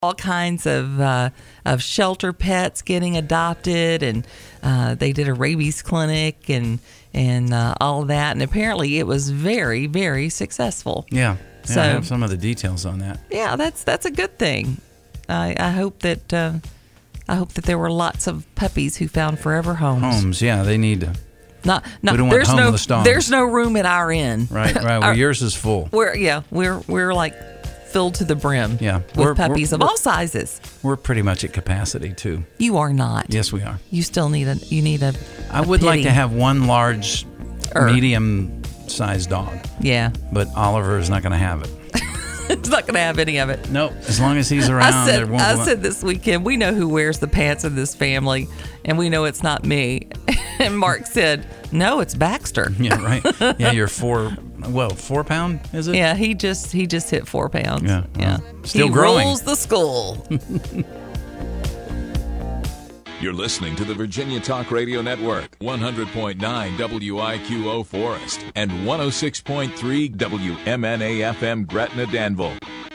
all kinds of shelter pets getting adopted, and they did a rabies clinic and all of that. And apparently it was very, very successful. Yeah. So, I have some of the details on that. Yeah, that's a good thing. I hope that there were lots of puppies who found forever homes. Yeah, they need to. No, we don't want homeless dogs. There's no room at our inn. Right. Well, yours is full. We're like filled to the brim. Yeah, with puppies of all sizes. We're pretty much at capacity too. You are not. Yes, we are. You still need a. I would like to have one large, medium-sized dog. Yeah, but Oliver is not going to have it. He's not going to have any of it. No, as long as he's around. I said this weekend, we know who wears the pants in this family, and we know it's not me. And Mark said, no, it's Baxter. Yeah, right. Yeah, you're 4 pound, is it? Yeah, he just hit 4 pounds. Yeah. Yeah. Still he growing. Rules the school. You're listening to the Virginia Talk Radio Network, 100.9 WIQO Forest and 106.3 WMNA FM Gretna Danville.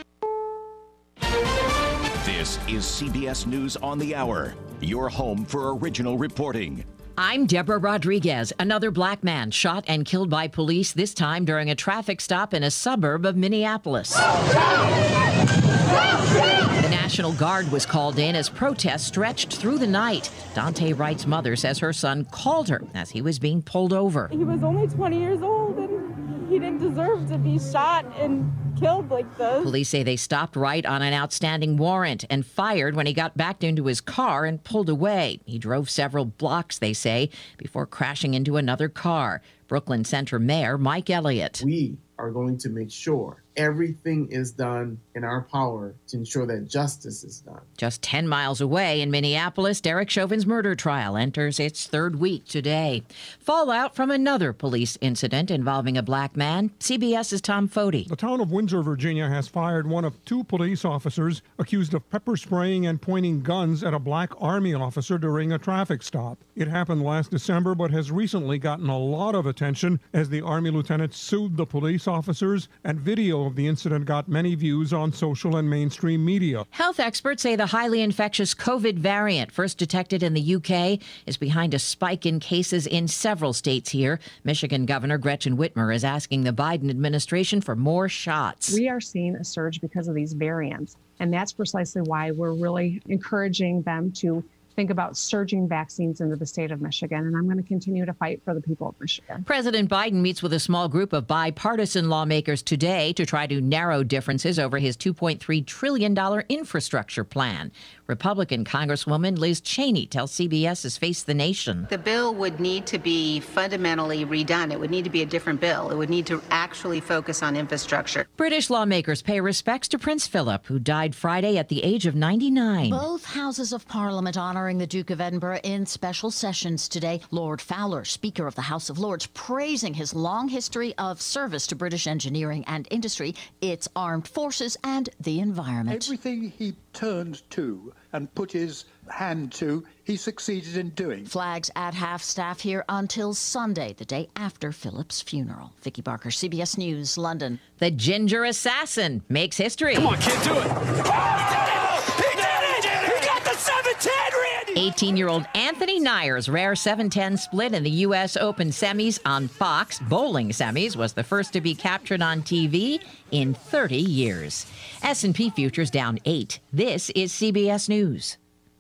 This is CBS News on the Hour, your home for original reporting. I'm Deborah Rodriguez. Another black man shot and killed by police, this time during a traffic stop in a suburb of Minneapolis. The National Guard was called in as protests stretched through the night. Dante Wright's mother says her son called her as he was being pulled over. He was only 20 years old and he didn't deserve to be shot and killed like this. Police say they stopped Wright on an outstanding warrant and fired when he got back into his car and pulled away. He drove several blocks, they say, before crashing into another car. Brooklyn Center Mayor Mike Elliott. We are going to make sure everything is done in our power to ensure that justice is done. Just 10 miles away in Minneapolis, Derek Chauvin's murder trial enters its third week today. Fallout from another police incident involving a black man. CBS's Tom Foti. The town of Windsor, Virginia, has fired one of 2 police officers accused of pepper spraying and pointing guns at a black Army officer during a traffic stop. It happened last December, but has recently gotten a lot of attention as the Army lieutenant sued the police officers, and video of the incident got many views on social and mainstream media. Health experts say the highly infectious COVID variant, first detected in the UK, is behind a spike in cases in several states here. Michigan Governor Gretchen Whitmer is asking the Biden administration for more shots. We are seeing a surge because of these variants, and that's precisely why we're really encouraging them to think about surging vaccines into the state of Michigan, and I'm going to continue to fight for the people of Michigan. President Biden meets with a small group of bipartisan lawmakers today to try to narrow differences over his $2.3 trillion infrastructure plan. Republican Congresswoman Liz Cheney tells CBS's Face the Nation. The bill would need to be fundamentally redone. It would need to be a different bill. It would need to actually focus on infrastructure. British lawmakers pay respects to Prince Philip, who died Friday at the age of 99. Both houses of Parliament honoring the Duke of Edinburgh in special sessions today. Lord Fowler, Speaker of the House of Lords, praising his long history of service to British engineering and industry, its armed forces and the environment. Everything he turned to and put his hand to, he succeeded in doing. Flags at half-staff here until Sunday, the day after Philip's funeral. Vicky Barker, CBS News, London. The ginger assassin makes history. Come on, kid, do it. Oh, he did it! He got the 710, Randy! 18-year-old Anthony Nyers' rare 7-10 split in the U.S. Open semis on Fox, bowling semis, was the first to be captured on TV in 30 years. S&P futures down 8. This is CBS News.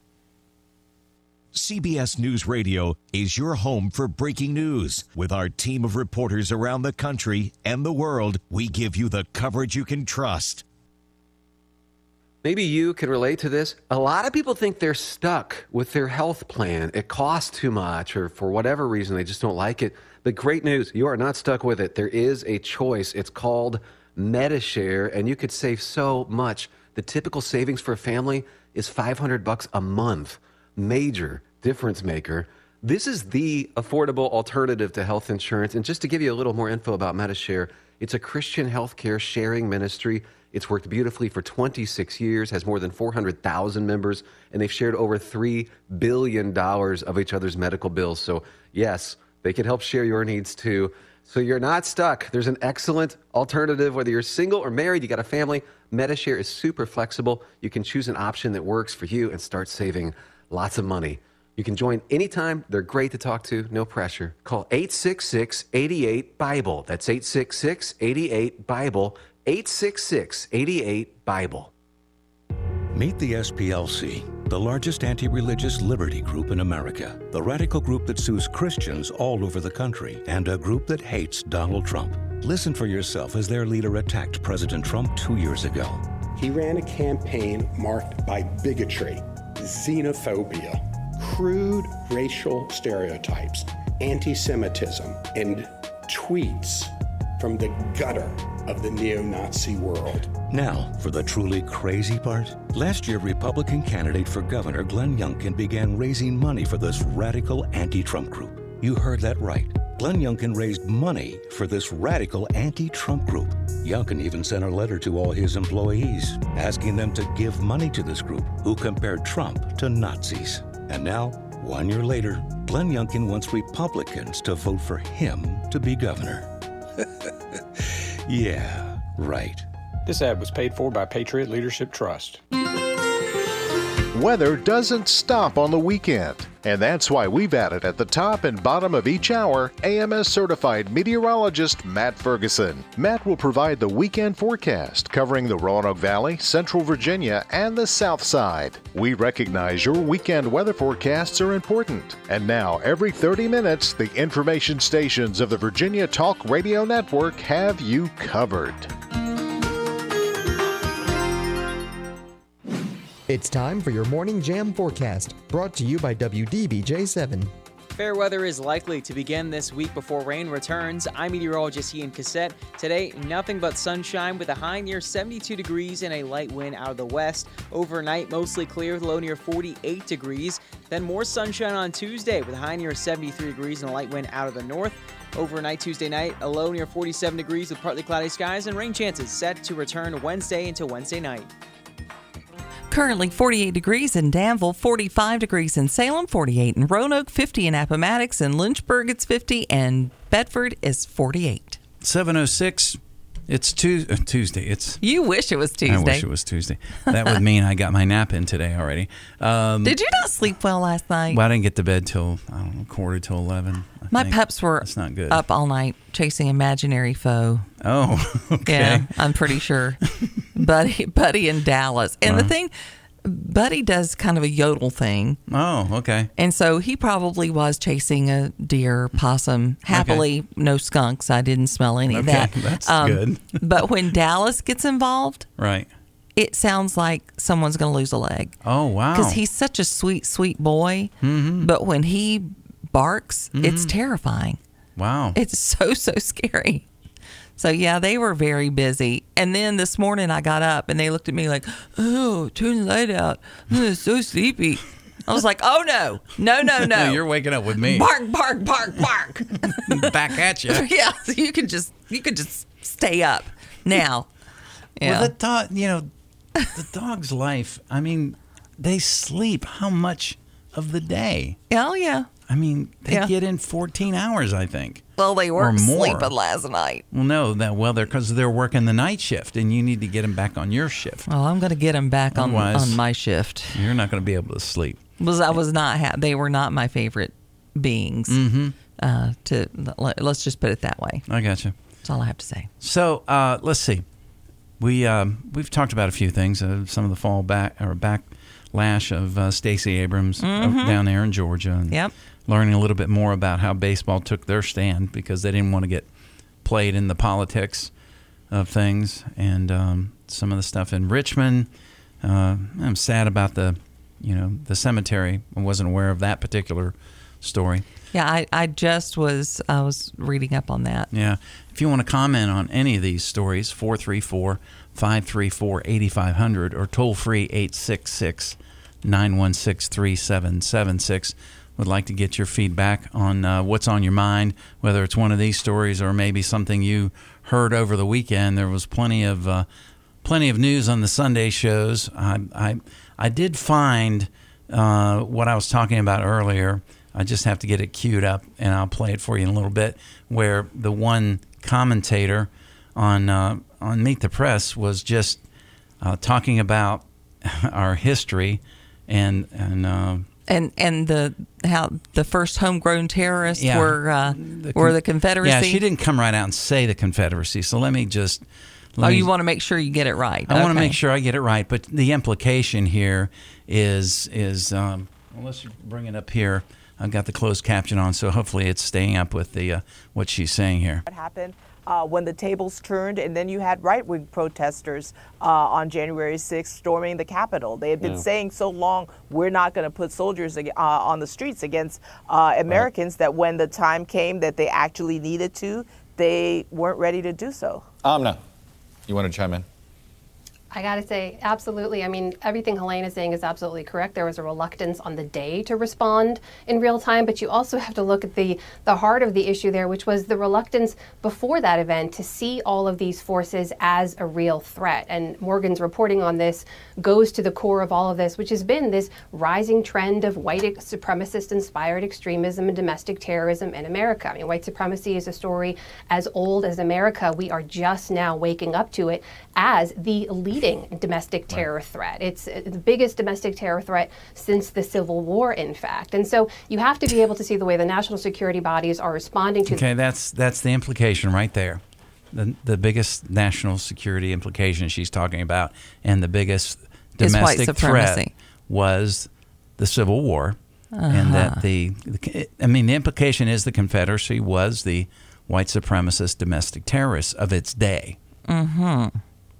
CBS News Radio is your home for breaking news. With our team of reporters around the country and the world, we give you the coverage you can trust. Maybe you can relate to this. A lot of people think they're stuck with their health plan. It costs too much, or for whatever reason, they just don't like it. But great news, you are not stuck with it. There is a choice. It's called Medi-Share, and you could save so much. The typical savings for a family is $500 a month. Major difference maker. This is the affordable alternative to health insurance. And just to give you a little more info about Medi-Share, it's a Christian healthcare sharing ministry. It's worked beautifully for 26 years, has more than 400,000 members, and they've shared over $3 billion of each other's medical bills. So yes, they can help share your needs too. So you're not stuck. There's an excellent alternative. Whether you're single or married, you got a family, Medi-Share is super flexible. You can choose an option that works for you and start saving lots of money. You can join anytime. They're great to talk to, no pressure. Call 866-88-BIBLE. That's 866-88-BIBLE. 866-88-BIBLE. Meet the SPLC, the largest anti-religious liberty group in America. The radical group that sues Christians all over the country, and a group that hates Donald Trump. Listen for yourself as their leader attacked President Trump 2 years ago. He ran a campaign marked by bigotry, xenophobia, crude racial stereotypes, anti-Semitism, and tweets from the gutter of the neo-Nazi world. Now, for the truly crazy part. Last year, Republican candidate for governor Glenn Youngkin began raising money for this radical anti-Trump group. You heard that right. Glenn Youngkin raised money for this radical anti-Trump group. Youngkin even sent a letter to all his employees, asking them to give money to this group, who compared Trump to Nazis. And now, 1 year later, Glenn Youngkin wants Republicans to vote for him to be governor. Yeah, right. This ad was paid for by Patriot Leadership Trust. Weather doesn't stop on the weekend, and that's why we've added at the top and bottom of each hour AMS-certified meteorologist Matt Ferguson. Matt will provide the weekend forecast covering the Roanoke Valley, Central Virginia, and the South Side. We recognize your weekend weather forecasts are important. And now, every 30 minutes, the information stations of the Virginia Talk Radio Network have you covered. It's time for your Morning Jam forecast, brought to you by WDBJ7. Fair weather is likely to begin this week before rain returns. I'm meteorologist Ian Cassette. Today, nothing but sunshine with a high near 72 degrees and a light wind out of the west. Overnight, mostly clear with a low near 48 degrees. Then more sunshine on Tuesday with a high near 73 degrees and a light wind out of the north. Overnight Tuesday night, a low near 47 degrees with partly cloudy skies and rain chances set to return Wednesday into Wednesday night. Currently 48 degrees in Danville, 45 degrees in Salem, 48 in Roanoke, 50 in Appomattox, and Lynchburg it's 50, and Bedford is 48. 7:06. It's Tuesday. You wish it was Tuesday. I wish it was Tuesday. That would mean I got my nap in today already. Did you not sleep well last night? Well, I didn't get to bed till, I don't know, 10:45. My pups were That's not good. up all night chasing imaginary foe. Oh, okay. Yeah, I'm pretty sure. Buddy in Dallas. And the thing, Buddy does kind of a yodel thing. Oh, okay. And so he probably was chasing a deer, possum. Happily, no skunks. I didn't smell any of that. That's good. But when Dallas gets involved, right, it sounds like someone's going to lose a leg. Oh, wow. Because he's such a sweet, sweet boy. Mm-hmm. But when he barks, it's terrifying. Wow. It's so scary. So, yeah, they were very busy. And then this morning I got up and they looked at me like, oh, turn the light out. I'm so sleepy. I was like, oh, no. No. You're waking up with me. Bark. Back at you. Yeah, so you could just stay up now. Yeah. Well, the dog's life, I mean, they sleep how much of the day? Oh, yeah. I mean, they get in 14 hours, I think. Well, they weren't sleeping last night. Well, no, because they're working the night shift, and you need to get them back on your shift. Well, I'm going to get them back on my shift. You're not going to be able to sleep. I was not. They were not my favorite beings. Mm-hmm. Let's just put it that way. I got you. That's all I have to say. So let's see. We've talked about a few things. Some of the backlash of Stacey Abrams down there in Georgia. And learning a little bit more about how baseball took their stand because they didn't want to get played in the politics of things, and some of the stuff in Richmond. I'm sad about the cemetery. I wasn't aware of that particular story. Yeah, I was reading up on that. Yeah. If you want to comment on any of these stories, 434-534-8500 or toll free 866-916-3776. Would like to get your feedback on what's on your mind, whether it's one of these stories or maybe something you heard over the weekend. There was plenty of news on the Sunday shows. I did find what I was talking about earlier. I just have to get it queued up, and I'll play it for you in a little bit, where the one commentator on Meet the Press was just talking about our history and how the first homegrown terrorists were the Confederacy. Yeah, she didn't come right out and say the Confederacy. So let me just. You want to make sure you get it right. I want to make sure I get it right, but the implication here is let's bring it up here. I've got the closed caption on, so hopefully it's staying up with the what she's saying here. What happened when the tables turned, and then you had right-wing protesters on January 6th storming the Capitol. They had been saying so long, we're not going to put soldiers on the streets against Americans, that when the time came that they actually needed to, they weren't ready to do so. Amna, you want to chime in? I got to say, absolutely. I mean, everything Helene is saying is absolutely correct. There was a reluctance on the day to respond in real time, but you also have to look at the heart of the issue there, which was the reluctance before that event to see all of these forces as a real threat. And Morgan's reporting on this goes to the core of all of this, which has been this rising trend of white supremacist-inspired extremism and domestic terrorism in America. I mean, white supremacy is a story as old as America. We are just now waking up to it as the leading domestic terror threat. It's the biggest domestic terror threat since the Civil War, in fact. And so you have to be able to see the way the national security bodies are responding to. Okay, that's the implication right there. The biggest national security implication she's talking about, and the biggest domestic threat was the Civil War, and that the implication is the Confederacy was the white supremacist domestic terrorists of its day. Mm-hmm.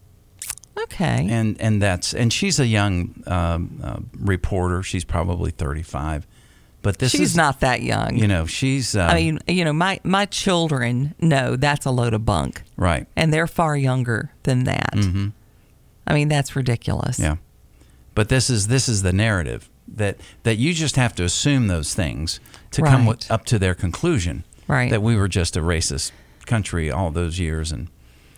Okay. And she's a young reporter. She's probably 35, but she's not that young. You know, she's. My children know that's a load of bunk. Right. And they're far younger than that. Mm-hmm. I mean, that's ridiculous. Yeah. But this is the narrative that you just have to assume those things to come up to their conclusion. Right. That we were just a racist country all those years and.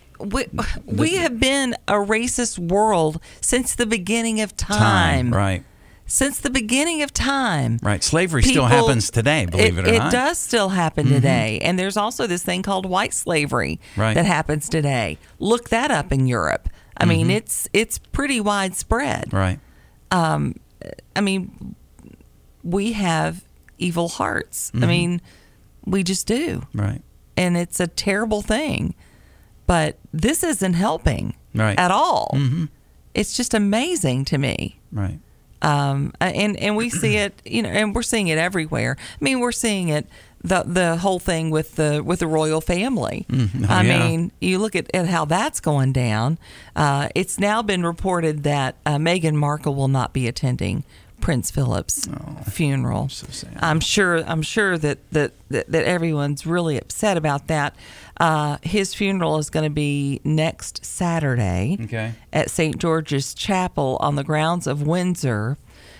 We have been a racist world since the beginning of time. Right. Since the beginning of time. Right. Slavery still happens today, believe it or not. It does still happen today. And there's also this thing called white slavery that happens today. Look that up in Europe. I mean, it's pretty widespread. Right. I mean, we have evil hearts. I mean, we just do. Right. And it's a terrible thing. But this isn't helping at all. Mm-hmm. It's just amazing to me. Right. And we see it, and we're seeing it everywhere. I mean, we're seeing it, the whole thing with the royal family. I mean, you look at how that's going down. It's now been reported that Meghan Markle will not be attending Prince Philip's funeral. So sad. I'm sure that everyone's really upset about that. His funeral is going to be next Saturday at St. George's Chapel on the grounds of Windsor.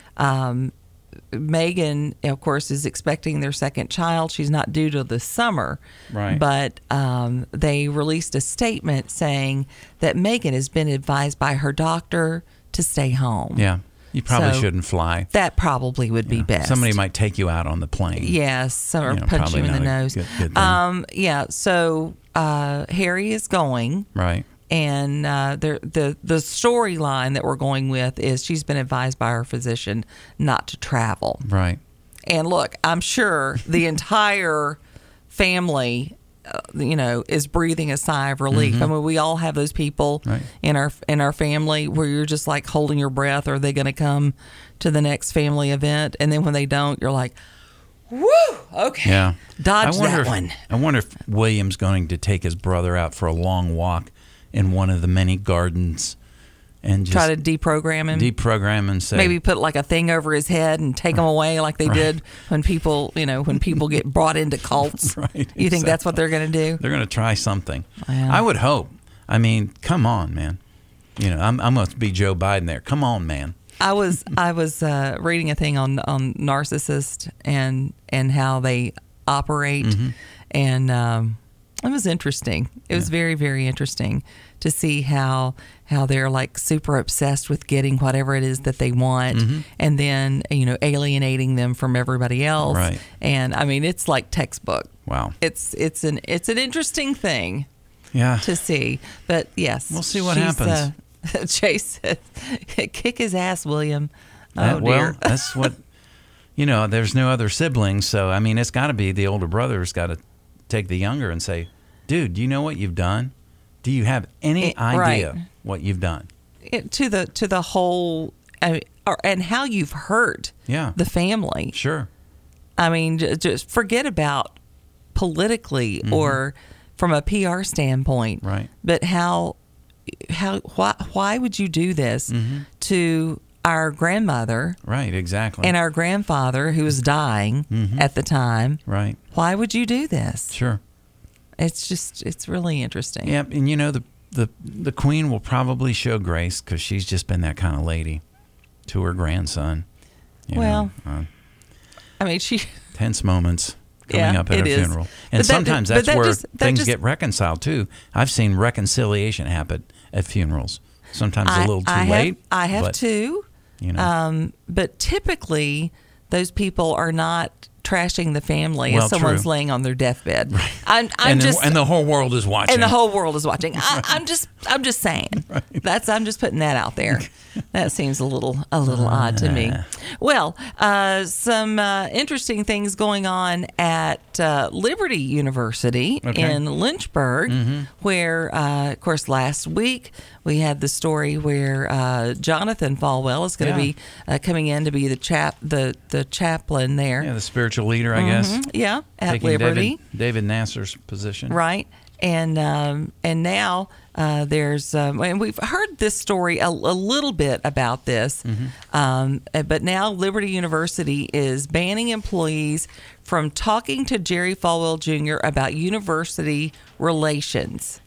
Meghan, of course, is expecting their second child. She's not due till this summer. Right. But they released a statement saying that Meghan has been advised by her doctor to stay home. Yeah. You probably shouldn't fly. That probably would be best. Somebody might take you out on the plane. Yes, or punch you in the nose. Good so Harry is going. Right. And the storyline that we're going with is she's been advised by her physician not to travel. Right. And look, I'm sure the entire family is breathing a sigh of relief. Mm-hmm. I mean, we all have those people in our family where you're just like holding your breath. Are they going to come to the next family event? And then when they don't, you're like, woo, okay, yeah, dodge that one. I wonder if William's going to take his brother out for a long walk in one of the many gardens and just try to deprogram him. And say, maybe put like a thing over his head and take him away like they did when people get brought into cults. Right. You think that's what they're going to do? They're going to try something. Yeah. I would hope. I mean, come on, man. I'm going to be Joe Biden there. Come on, man. I was reading a thing on narcissists and how they operate, and It was interesting. It was very, very interesting to see how they're like super obsessed with getting whatever it is that they want, and then alienating them from everybody else. Right. And I mean, it's like textbook. Wow. It's an interesting thing. Yeah. To see, but yes, we'll see what happens. Chase said, "Kick his ass, William." Well, dear. That's what there's no other siblings, so I mean, it's got to be the older brother's got to take the younger and say, "Dude, do you know what you've done? Do you have any idea what you've done?" To the whole, and how you've hurt the family. Sure. I mean, just forget about politically or from a PR standpoint, right? But why would you do this to our grandmother? Right, exactly. And our grandfather, who was dying at the time. Right. Why would you do this? Sure. It's really interesting. Yeah, and the Queen will probably show grace because she's just been that kind of lady to her grandson. I mean, she tense moments coming up at her funeral, and but sometimes that's where things just get reconciled too. I've seen reconciliation happen at funerals. Sometimes a little too late. I have too. But typically, those people are not trashing the family as someone's laying on their deathbed. Right. And the whole world is watching. And the whole world is watching. I'm just saying. Right. I'm just putting that out there. That seems a little odd to me. Well, some interesting things going on at Liberty University in Lynchburg, where, of course, last week we had the story where Jonathan Falwell is going to be coming in to be the chaplain there. Yeah, the spiritual leader, I guess. Yeah, at taking Liberty. David Nasser's position. Right. And now there's and we've heard this story a little bit about this, but now Liberty University is banning employees from talking to Jerry Falwell Jr. about university relations.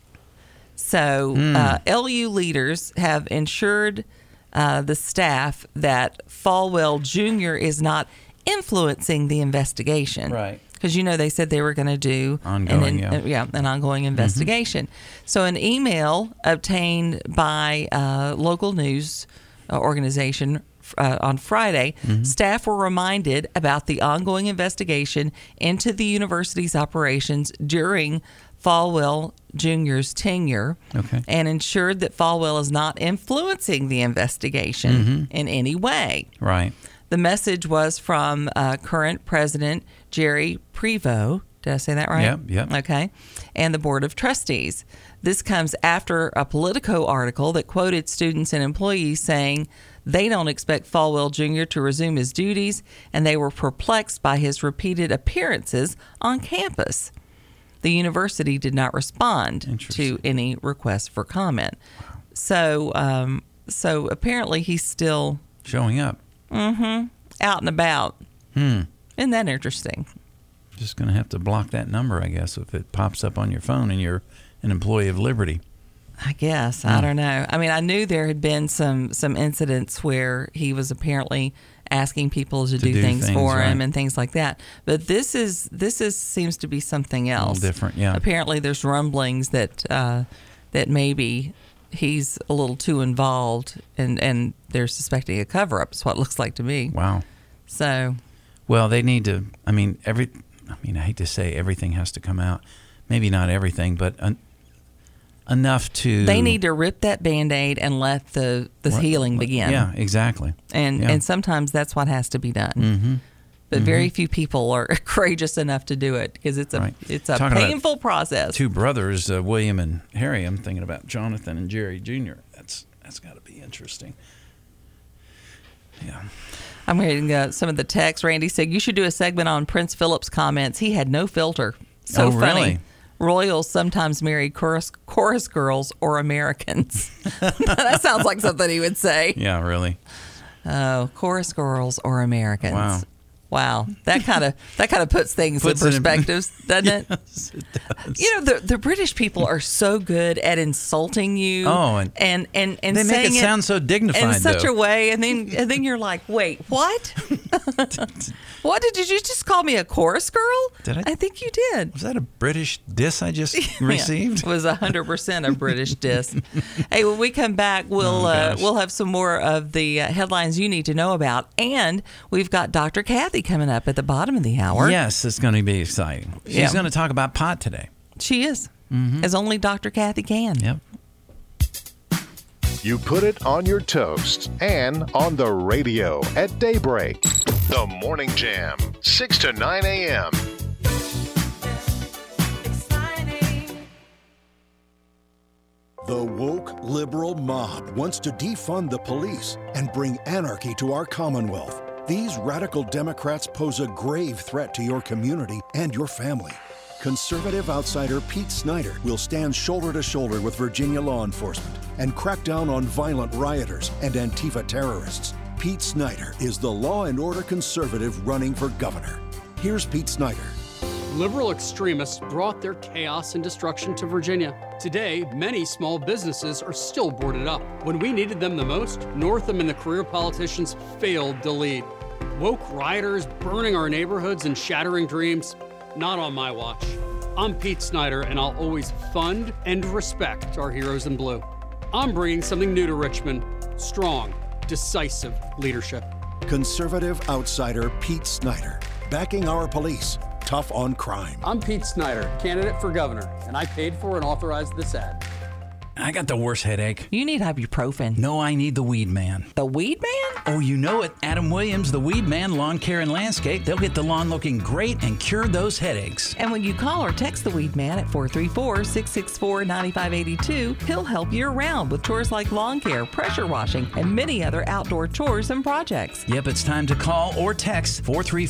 So LU leaders have ensured the staff that Falwell Jr. is not influencing the investigation. Right. Because, they said they were going to do an ongoing investigation. So an email obtained by a local news organization on Friday, staff were reminded about the ongoing investigation into the university's operations during Falwell Jr.'s tenure and ensured that Falwell is not influencing the investigation in any way. Right. The message was from current President Jerry Prevost. Did I say that right? Yeah. Okay. And the Board of Trustees. This comes after a Politico article that quoted students and employees saying they don't expect Falwell Jr. to resume his duties, and they were perplexed by his repeated appearances on campus. The university did not respond to any requests for comment. Wow. So apparently he's still showing up. Out and about. Isn't that interesting? Just going to have to block that number, I guess, if it pops up on your phone and you're an employee of Liberty. I guess. I don't know. I mean, I knew there had been some incidents where he was apparently asking people to do things for him and things like that. But this seems to be something else. A little different, yeah. Apparently there's rumblings that maybe he's a little too involved and they're suspecting a cover-up is what it looks like to me. Wow. So. Well, they need to, I hate to say everything has to come out. Maybe not everything, but enough to. They need to rip that Band-Aid and let the healing begin. Yeah, exactly. And sometimes that's what has to be done. But very few people are courageous enough to do it because it's a painful process. Two brothers, William and Harry. I'm thinking about Jonathan and Jerry Jr. That's got to be interesting. Yeah. I'm reading some of the text. Randy said, you should do a segment on Prince Philip's comments. He had no filter. So funny. Really? Royals sometimes marry chorus girls or Americans. That sounds like something he would say. Yeah, really. Oh, chorus girls or Americans. Wow. That kind of puts things in perspective, doesn't it? Yes, it does. The British people are so good at insulting you. Oh, and they make it sound so dignified in such a way, and then you're like, wait, what? What did you just call me, a chorus girl? Did I? I think you did. Was that a British diss I just received? It was 100% a British diss. Hey, when we come back, we'll have some more of the headlines you need to know about, and we've got Dr. Kathy coming up at the bottom of the hour. Yes, it's going to be exciting. She's going to talk about pot today. She is, as only Dr. Kathy can. Yep. You put it on your toast and on the radio at daybreak. The Morning Jam, 6 to 9 a.m. The woke liberal mob wants to defund the police and bring anarchy to our Commonwealth. These radical Democrats pose a grave threat to your community and your family. Conservative outsider Pete Snyder will stand shoulder to shoulder with Virginia law enforcement and crack down on violent rioters and Antifa terrorists. Pete Snyder is the law and order conservative running for governor. Here's Pete Snyder. Liberal extremists brought their chaos and destruction to Virginia. Today, many small businesses are still boarded up. When we needed them the most, Northam and the career politicians failed to lead. Woke rioters burning our neighborhoods and shattering dreams. Not on my watch. I'm Pete Snyder, and I'll always fund and respect our heroes in blue. I'm bringing something new to Richmond. Strong, decisive leadership. Conservative outsider Pete Snyder, backing our police, tough on crime. I'm Pete Snyder, candidate for governor, and I paid for and authorized this ad. I got the worst headache. You need ibuprofen. No, I need the Weed Man. The Weed Man? Oh, you know it. Adam Williams, the Weed Man, Lawn Care and Landscape. They'll get the lawn looking great and cure those headaches. And when you call or text the Weed Man at 434-664-9582, he'll help year-round with chores like lawn care, pressure washing, and many other outdoor chores and projects. Yep, it's time to call or text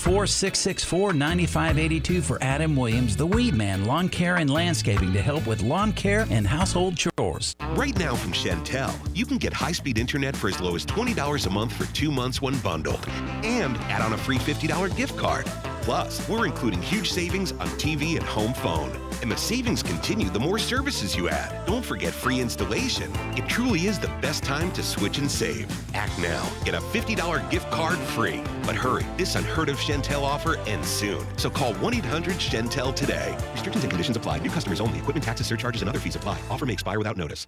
434-664-9582 for Adam Williams, the Weed Man, Lawn Care and Landscaping to help with lawn care and household chores. Right now from Chantel, you can get high-speed internet for as low as $20 a month for 2 months when bundled. And add on a free $50 gift card. Plus, we're including huge savings on TV and home phone. And the savings continue the more services you add. Don't forget free installation. It truly is the best time to switch and save. Act now. Get a $50 gift card free. But hurry, this unheard of Chantel offer ends soon. So call 1-800-CHANTEL today. Restrictions and conditions apply. New customers only. Equipment taxes, surcharges, and other fees apply. Offer may expire without notice.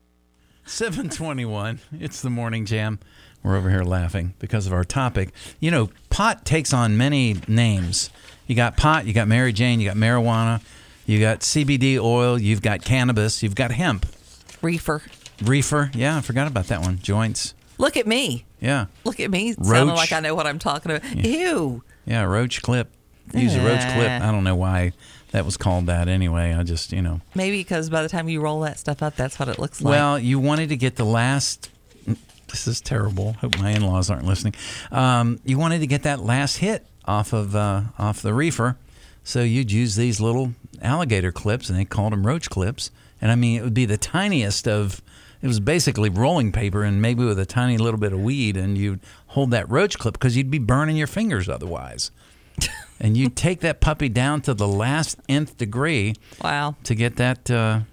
7:21. It's the Morning Jam. We're over here laughing because of our topic. You know, pot takes on many names. You got pot, you got Mary Jane, you got marijuana, you got CBD oil, you've got cannabis, you've got hemp. Reefer. Yeah, I forgot about that one. Joints. Look at me. Yeah. Look at me. Roach. Sounding like I know what I'm talking about. Yeah. Ew. Yeah, roach clip. Use a roach clip. I don't know why that was called that anyway. I just, Maybe because by the time you roll that stuff up, that's what it looks like. Well, you wanted to get the last... This is terrible. Hope my in-laws aren't listening. You wanted to get that last hit off the reefer, so you'd use these little alligator clips, and they called them roach clips. And I mean, it would be the tiniest of... It was basically rolling paper and maybe with a tiny little bit of weed, and you'd hold that roach clip because you'd be burning your fingers otherwise. And you take that puppy down to the last nth degree. Wow! To get that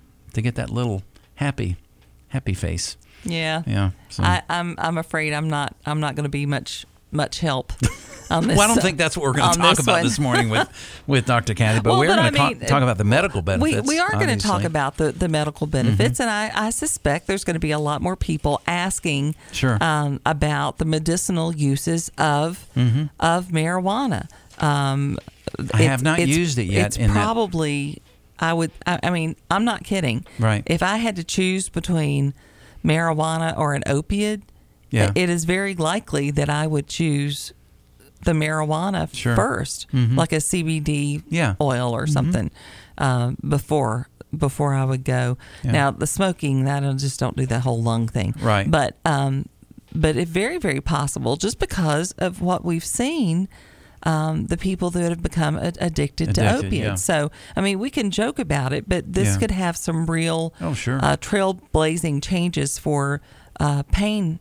little happy face. Yeah. Yeah. So. I'm afraid I'm not going to be much help on this. Well, I don't think that's what we're going to talk about this morning with Dr. Kathy, but we're going to talk about the medical benefits. We are going to talk about the medical benefits, and I suspect there's going to be a lot more people asking about the medicinal uses of marijuana. I have not used it yet. It's probably, I mean, I'm not kidding. Right. If I had to choose between marijuana or an opiate, it is very likely that I would choose the marijuana first, like a CBD oil or something, before I would go. Yeah. Now, the smoking, that I just don't do that whole lung thing. Right. But it's very, very possible, just because of what we've seen, the people that have become addicted to opiates. Yeah. So, I mean, we can joke about it, but this could have some real trailblazing changes for pain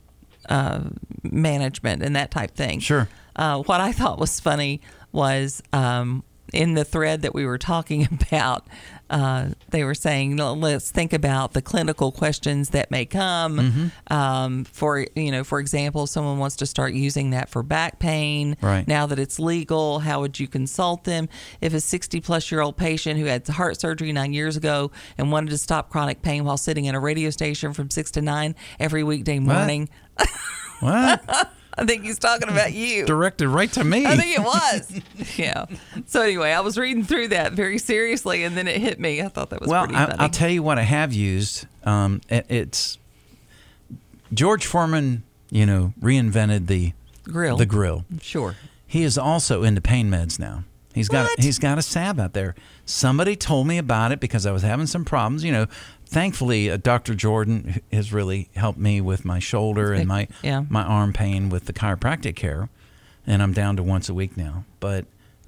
management and that type thing. Sure. What I thought was funny was in the thread that we were talking about, they were saying, let's think about the clinical questions that may come. For example, if someone wants to start using that for back pain, right. Now that it's legal, how would you consult them? If a 60-plus-year-old patient who had heart surgery 9 years ago and wanted to stop chronic pain while sitting in a radio station from 6 to 9 every weekday morning. What? I think he's talking about you. Directed right to me. I think it was. Yeah. So anyway, I was reading through that very seriously, and then it hit me. I thought that was pretty funny. I'll tell you what I have used. It's George Foreman, reinvented the grill. The grill. Sure. He is also into pain meds now. He's got a salve out there. Somebody told me about it because I was having some problems. Thankfully, Dr. Jordan has really helped me with my shoulder and my arm pain with the chiropractic care, and I'm down to once a week now. But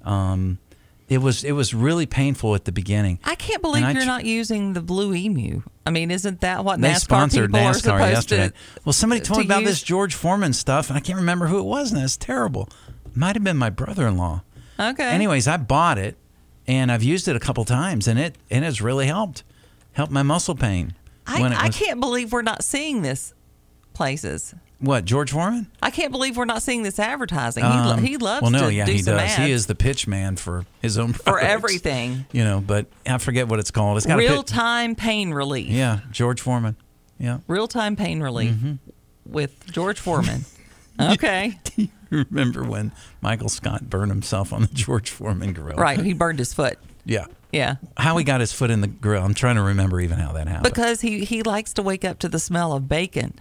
it was really painful at the beginning. I can't believe you're not using the Blue Emu. I mean, isn't that what they NASCAR sponsored people are NASCAR supposed yesterday? Well, somebody told me about use? this George Foreman stuff, and I can't remember who it was, and it's terrible. It might have been my brother-in-law. Okay. Anyways, I bought it, and I've used it a couple times, and it has really helped my muscle pain. I can't believe we're not seeing this places. What, George Foreman? I can't believe we're not seeing this advertising. He loves to do he some ads. He is the pitch man for his own products. For everything. But I forget what it's called. It's got real-time pain relief. Yeah, George Foreman. Yeah. Real-time pain relief with George Foreman. Okay. Do you remember when Michael Scott burned himself on the George Foreman grill? Right. He burned his foot. Yeah. Yeah. How he got his foot in the grill. I'm trying to remember even how that happened. Because he likes to wake up to the smell of bacon.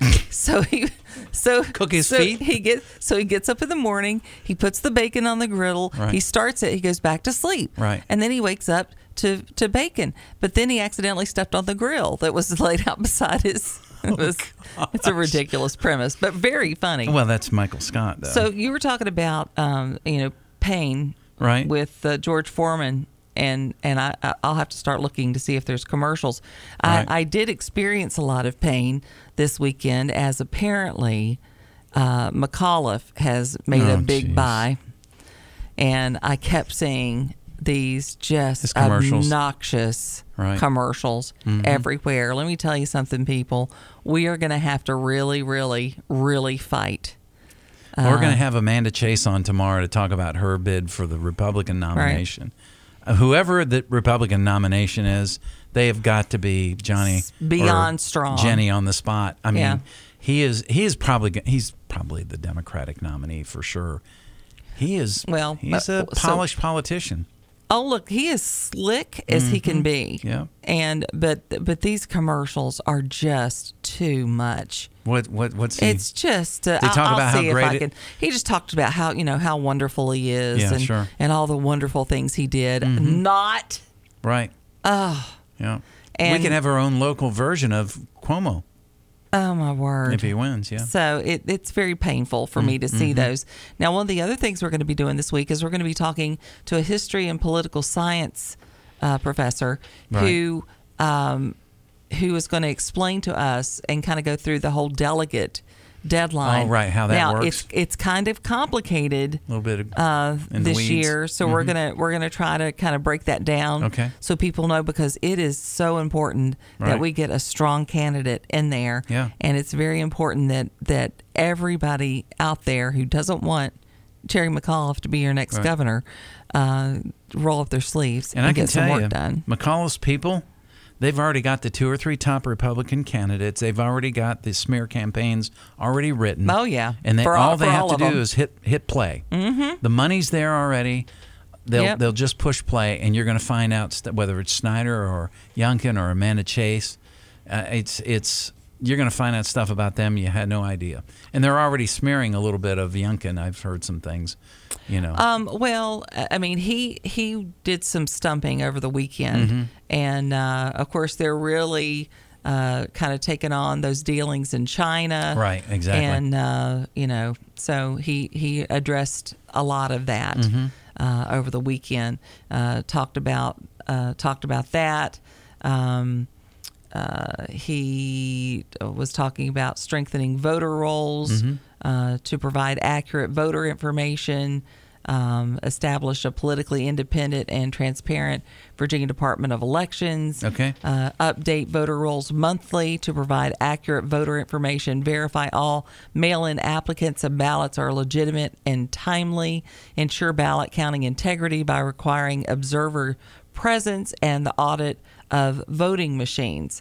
Cook his feet? He gets up in the morning, he puts the bacon on the griddle, right. He starts it, he goes back to sleep. Right. And then he wakes up to bacon. But then he accidentally stepped on the grill that was laid out beside his it's a ridiculous premise, but very funny. Well, that's Michael Scott, though. So you were talking about pain, right, with George Foreman, and I'll have to start looking to see if there's commercials. Right. I did experience a lot of pain this weekend, as apparently McAuliffe has made a big buy, and I kept seeing these just obnoxious commercials everywhere. Let me tell you something, people. We are going to have to really, really, really fight. We're going to have Amanda Chase on tomorrow to talk about her bid for the Republican nomination. Right. Whoever the Republican nomination is, they have got to be Johnny beyond strong, Jenny on the spot. I mean, he's probably the Democratic nominee for sure. He's a polished politician. Oh, look, he is slick as he can be. Yeah. But these commercials are just too much. What's he? It's just they talk I'll about see how great if I can. He just talked about how wonderful he is, and all the wonderful things he did. Not right. Oh. Yeah. And we can have our own local version of Cuomo. Oh, my word. If he wins, yeah. So it's very painful for me to see those. Now, one of the other things we're going to be doing this week is we're going to be talking to a history and political science professor who is going to explain to us and kind of go through the whole delegate deadline. Oh, right, how that works. Now, it's kind of complicated a little bit this year, so we're gonna try to kind of break that down, so people know, because it is so important that we get a strong candidate in there, and it's very important that everybody out there who doesn't want Terry McAuliffe to be your next governor roll up their sleeves and get some work done. McAuliffe's people, they've already got the 2 or 3 top Republican candidates. They've already got the smear campaigns already written. Oh, yeah. And all they have to do is hit play. Mm-hmm. The money's there already. They'll just push play, and you're going to find out whether it's Snyder or Youngkin or Amanda Chase. You're going to find out stuff about them you had no idea. And they're already smearing a little bit of Youngkin. I've heard some things, Well, I mean, he did some stumping over the weekend. And, of course, they're really kind of taking on those dealings in China. Right, exactly. And, so he addressed a lot of that over the weekend, talked about that. He was talking about strengthening voter rolls to provide accurate voter information, establish a politically independent and transparent Virginia Department of Elections. Okay. Update voter rolls monthly to provide accurate voter information. Verify all mail-in applicants and ballots are legitimate and timely. Ensure ballot counting integrity by requiring observer presence and the audit of voting machines.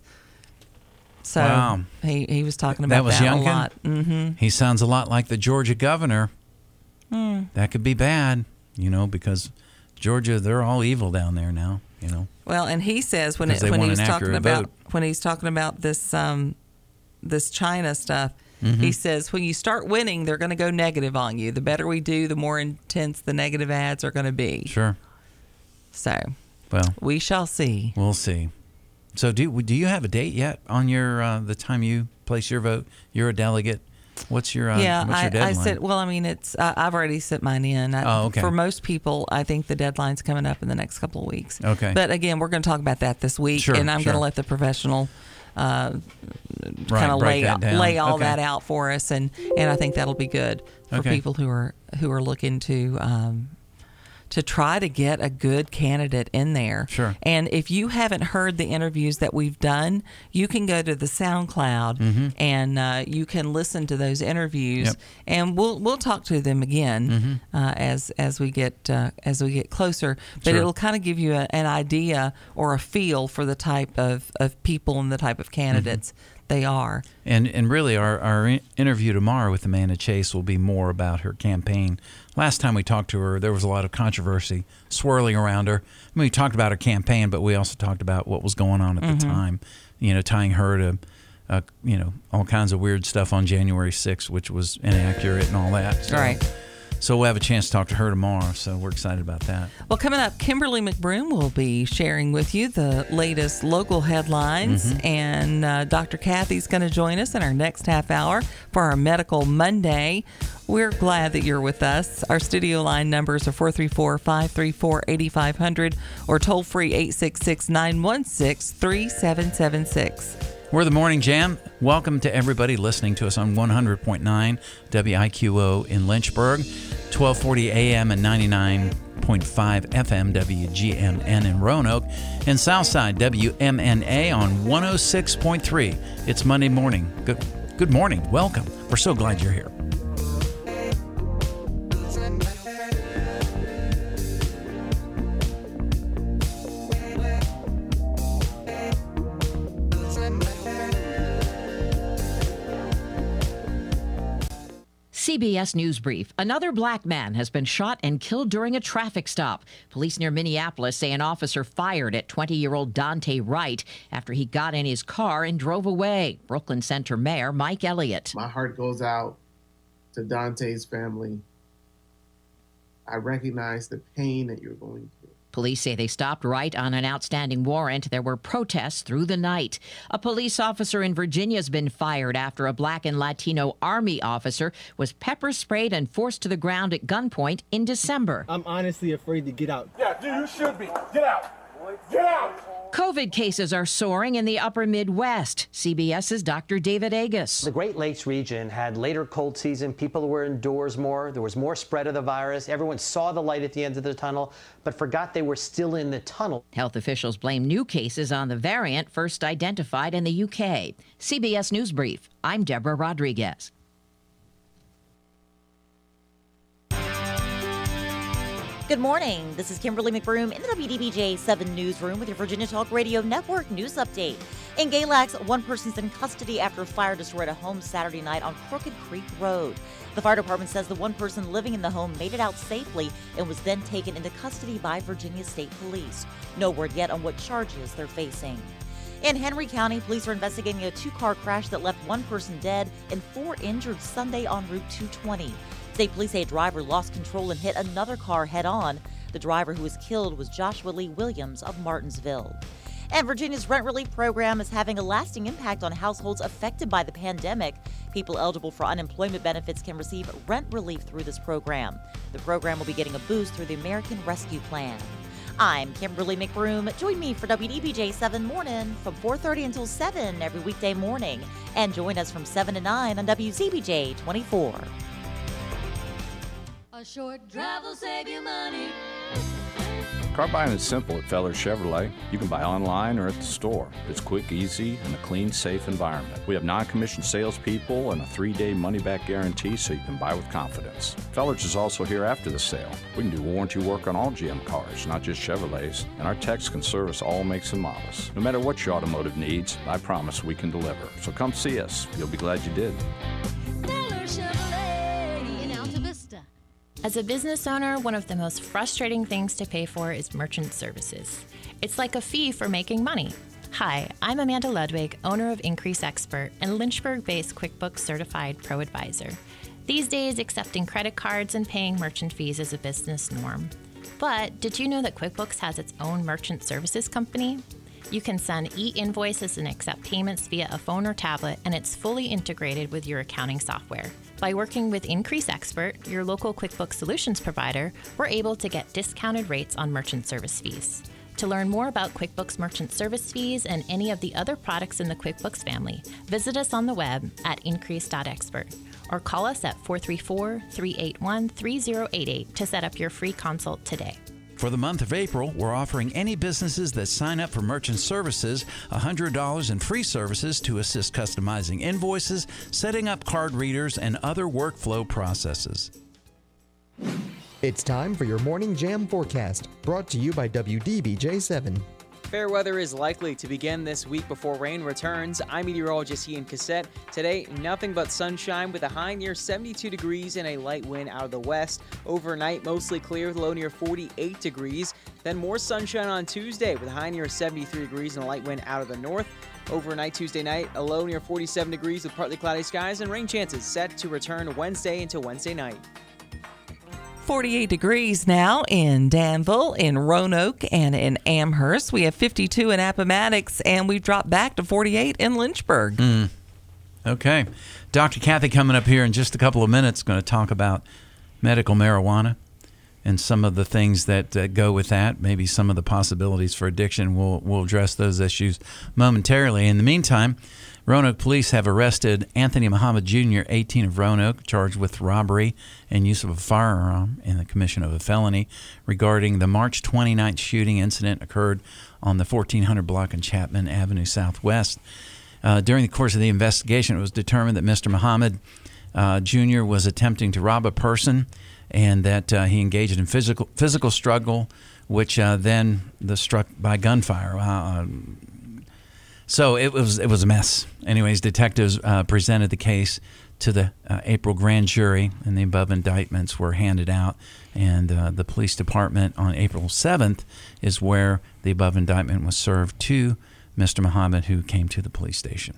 So wow. he was talking about that Youngkin? A lot. Mm-hmm. He sounds a lot like the Georgia governor. That could be bad, because Georgia, they're all evil down there now, Well, and he says when he's talking about this this China stuff, he says when you start winning, they're going to go negative on you. The better we do, the more intense the negative ads are going to be. Sure. So, well, we shall see. We'll see. So, do you have a date yet on your the time you place your vote? You're a delegate. What's your deadline? I said. Well, I mean, it's I've already sent mine in. Okay. For most people, I think the deadline's coming up in the next couple of weeks. Okay. But again, we're going to talk about that this week, Sure, and I'm going to let the professional kind of lay all that out for us, and I think that'll be good for people who are looking to try to get a good candidate in there. Sure. And if you haven't heard the interviews that we've done, you can go to the SoundCloud and you can listen to those interviews, and we'll talk to them again as we get closer. But it'll kind of give you an idea or a feel for the type of people and the type of candidates they are. And really, our interview tomorrow with Amanda Chase will be more about her campaign. Last time we talked to her, there was a lot of controversy swirling around her. I mean, we talked about her campaign, but we also talked about what was going on at the time, tying her to, all kinds of weird stuff on January 6th, which was inaccurate and all that. So, right. So we'll have a chance to talk to her tomorrow, so we're excited about that. Well, coming up, Kimberly McBroom will be sharing with you the latest local headlines, and Dr. Kathy's going to join us in our next half hour for our Medical Monday. We're glad that you're with us. Our studio line numbers are 434-534-8500 or toll-free 866-916-3776. We're the Morning Jam. Welcome to everybody listening to us on 100.9 WIQO in Lynchburg, 1240 AM and 99.5 FM WGMN in Roanoke, and Southside WMNA on 106.3. It's Monday morning. Good morning. Welcome. We're so glad you're here. CBS News Brief. Another black man has been shot and killed during a traffic stop. Police near Minneapolis say an officer fired at 20-year-old Dante Wright after he got in his car and drove away. Brooklyn Center Mayor Mike Elliott. My heart goes out to Dante's family. I recognize the pain that you're going through. Police say they stopped Wright on an outstanding warrant. There were protests through the night. A police officer in Virginia has been fired after a black and Latino Army officer was pepper sprayed and forced to the ground at gunpoint in December. I'm honestly afraid to get out. Yeah, dude, you should be. Get out. Get out. COVID cases are soaring in the upper Midwest. CBS's Dr. David Agus. The Great Lakes region had later cold season. People were indoors more. There was more spread of the virus. Everyone saw the light at the end of the tunnel, but forgot they were still in the tunnel. Health officials blame new cases on the variant first identified in the UK. CBS News Brief. I'm Deborah Rodriguez. Good morning. This is Kimberly McBroom in the WDBJ 7 newsroom with your Virginia Talk Radio Network news update. In Galax, one person's in custody after a fire destroyed a home Saturday night on Crooked Creek Road. The fire department says the one person living in the home made it out safely and was then taken into custody by Virginia State Police. No word yet on what charges they're facing. In Henry County, police are investigating a two-car crash that left one person dead and 4 injured Sunday on Route 220. State police say a driver lost control and hit another car head-on. The driver who was killed was Joshua Lee Williams of Martinsville. And Virginia's rent relief program is having a lasting impact on households affected by the pandemic. People eligible for unemployment benefits can receive rent relief through this program. The program will be getting a boost through the American Rescue Plan. I'm Kimberly McBroom. Join me for WDBJ 7 Morning from 4:30 until 7 every weekday morning. And join us from 7 to 9 on WCBJ 24. A short drive will save you money. Car buying is simple at Feller Chevrolet. You can buy online or at the store. It's quick, easy, and a clean, safe environment. We have non-commissioned salespeople and a 3-day money-back guarantee so you can buy with confidence. Feller's is also here after the sale. We can do warranty work on all GM cars, not just Chevrolets, and our techs can service all makes and models. No matter what your automotive needs, I promise we can deliver. So come see us. You'll be glad you did. Feller Chevrolet in Alta Vista. As a business owner, one of the most frustrating things to pay for is merchant services. It's like a fee for making money. Hi, I'm Amanda Ludwig, owner of Increase Expert and Lynchburg-based QuickBooks Certified Pro Advisor. These days, accepting credit cards and paying merchant fees is a business norm. But did you know that QuickBooks has its own merchant services company? You can send e-invoices and accept payments via a phone or tablet, and it's fully integrated with your accounting software. By working with Increase Expert, your local QuickBooks solutions provider, we're able to get discounted rates on merchant service fees. To learn more about QuickBooks merchant service fees and any of the other products in the QuickBooks family, visit us on the web at increase.expert or call us at 434-381-3088 to set up your free consult today. For the month of April, we're offering any businesses that sign up for merchant services $100 in free services to assist customizing invoices, setting up card readers, and other workflow processes. It's time for your Morning Jam forecast, brought to you by WDBJ7. Fair weather is likely to begin this week before rain returns. I'm meteorologist Ian Cassette. Today, nothing but sunshine with a high near 72 degrees and a light wind out of the west. Overnight, mostly clear with a low near 48 degrees. Then more sunshine on Tuesday with a high near 73 degrees and a light wind out of the north. Overnight Tuesday night, a low near 47 degrees with partly cloudy skies and rain chances set to return Wednesday into Wednesday night. 48 degrees now in Danville, in Roanoke, and in Amherst. We have 52 in Appomattox, and we've dropped back to 48 in Lynchburg. Okay. Dr. Kathy coming up here in just a couple of minutes, going to talk about medical marijuana and some of the things that go with that, maybe some of the possibilities for addiction. We'll address those issues momentarily. In the meantime, Roanoke police have arrested Anthony Muhammad Jr., 18 of Roanoke, charged with robbery and use of a firearm in the commission of a felony regarding the March 29th shooting incident occurred on the 1400 block in Chapman Avenue Southwest. During the course of the investigation, it was determined that Mr. Muhammad Jr. was attempting to rob a person and that he engaged in physical struggle, which then struck by gunfire. So it was a mess. Anyways, detectives presented the case to the April grand jury, and the above indictments were handed out. And the police department on April 7th is where the above indictment was served to Mr. Muhammad, who came to the police station.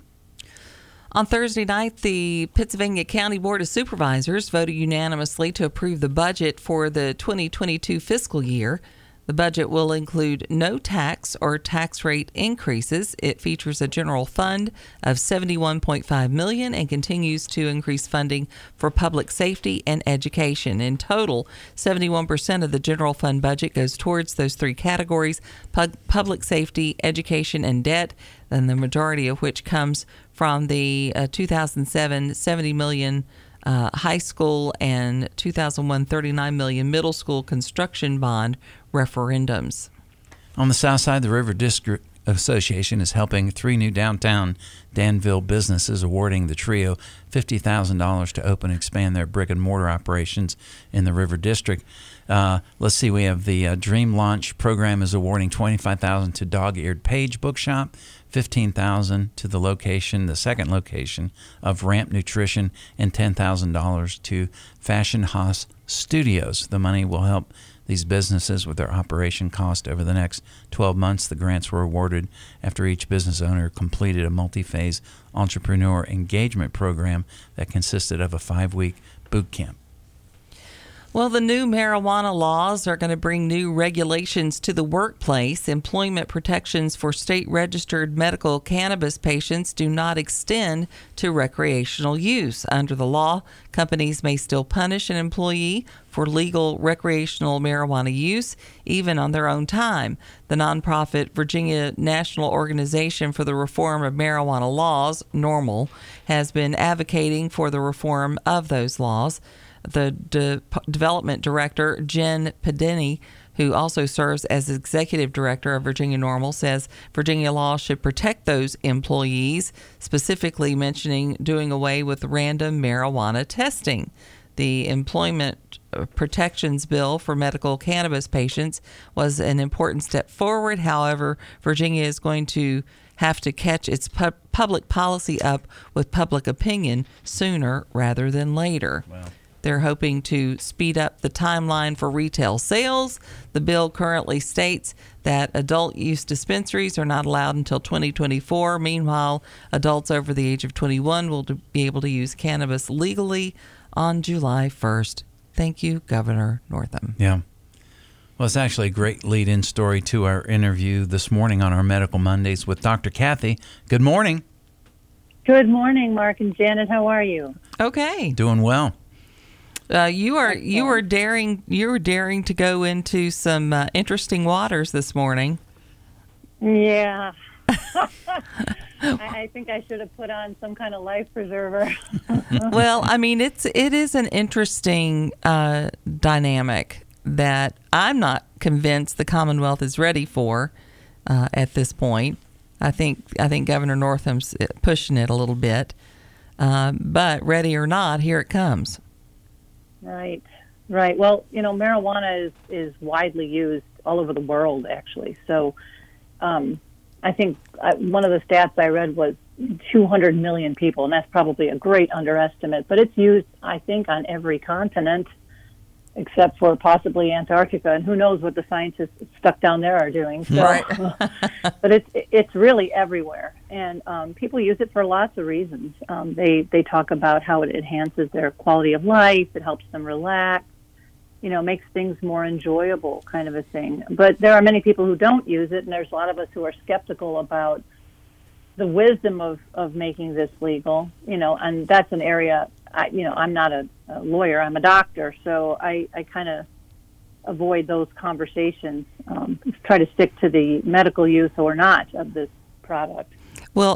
On Thursday night, the Pittsylvania County Board of Supervisors voted unanimously to approve the budget for the 2022 fiscal year. The budget will include no tax or tax rate increases. It features a general fund of $71.5 million and continues to increase funding for public safety and education. In total, 71% of the general fund budget goes towards those three categories: public safety, education, and debt, and the majority of which comes from the 2007 $70 million high school and 2001 $39 million middle school construction bond referendums. On the south side, the River District Association is helping 3 new downtown Danville businesses, awarding the trio $50,000 to open and expand their brick and mortar operations in the River District. Let's see, we have the Dream Launch program is awarding $25,000 to Dog-Eared Page Bookshop, $15,000 to the second location of Ramp Nutrition, and $10,000 to Fashion Haas Studios. The money will help these businesses with their operation cost over the next 12 months. The grants were awarded after each business owner completed a multi-phase entrepreneur engagement program that consisted of a 5-week boot camp. Well, the new marijuana laws are going to bring new regulations to the workplace. Employment protections for state-registered medical cannabis patients do not extend to recreational use. Under the law, companies may still punish an employee for legal recreational marijuana use, even on their own time. The nonprofit Virginia National Organization for the Reform of Marijuana Laws, NORML, has been advocating for the reform of those laws. the development director, Jen Pedini, who also serves as executive director of Virginia NORML, says Virginia law should protect those employees, specifically mentioning doing away with random marijuana testing. The Employment Protections Bill for medical cannabis patients was an important step forward. However, Virginia is going to have to catch its public policy up with public opinion sooner rather than later. Wow. They're hoping to speed up the timeline for retail sales. The bill currently states that adult use dispensaries are not allowed until 2024. Meanwhile, adults over the age of 21 will be able to use cannabis legally on July 1st. Thank you, Governor Northam. Yeah. Well, it's actually a great lead-in story to our interview this morning on our Medical Mondays with Dr. Kathy. Good morning. Good morning, Mark and Janet. How are you? Okay. Doing well. You were daring to go into some interesting waters this morning. Yeah. I think I should have put on some kind of life preserver. Well, I mean, it is an interesting dynamic that I'm not convinced the Commonwealth is ready for at this point. I think Governor Northam's pushing it a little bit, but ready or not, here it comes. Right. Well, marijuana is widely used all over the world, actually. So I think one of the stats I read was 200 million people, and that's probably a great underestimate. But it's used, I think, on every continent except for possibly Antarctica, and who knows what the scientists stuck down there are doing. So, right. But it's really everywhere, and people use it for lots of reasons. They talk about how it enhances their quality of life, it helps them relax, makes things more enjoyable, kind of a thing. But there are many people who don't use it, and there's a lot of us who are skeptical about the wisdom of making this legal, and that's an area, I'm not a lawyer, I'm a doctor, so I kind of avoid those conversations, try to stick to the medical use or not of this product. Well,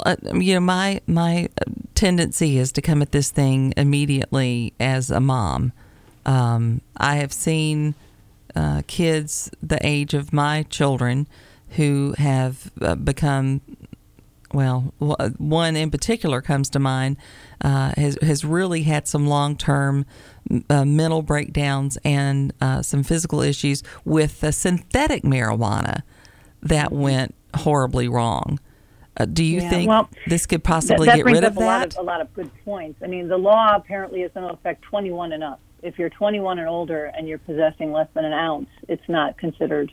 my tendency is to come at this thing immediately as a mom. I have seen kids the age of my children who have become, well, one in particular comes to mind, has really had some long-term mental breakdowns and some physical issues with the synthetic marijuana that went horribly wrong. Do you think this could possibly get rid of that? A lot of good points. I mean, the law apparently is going to affect 21 and up. If you're 21 and older and you're possessing less than an ounce, it's not considered,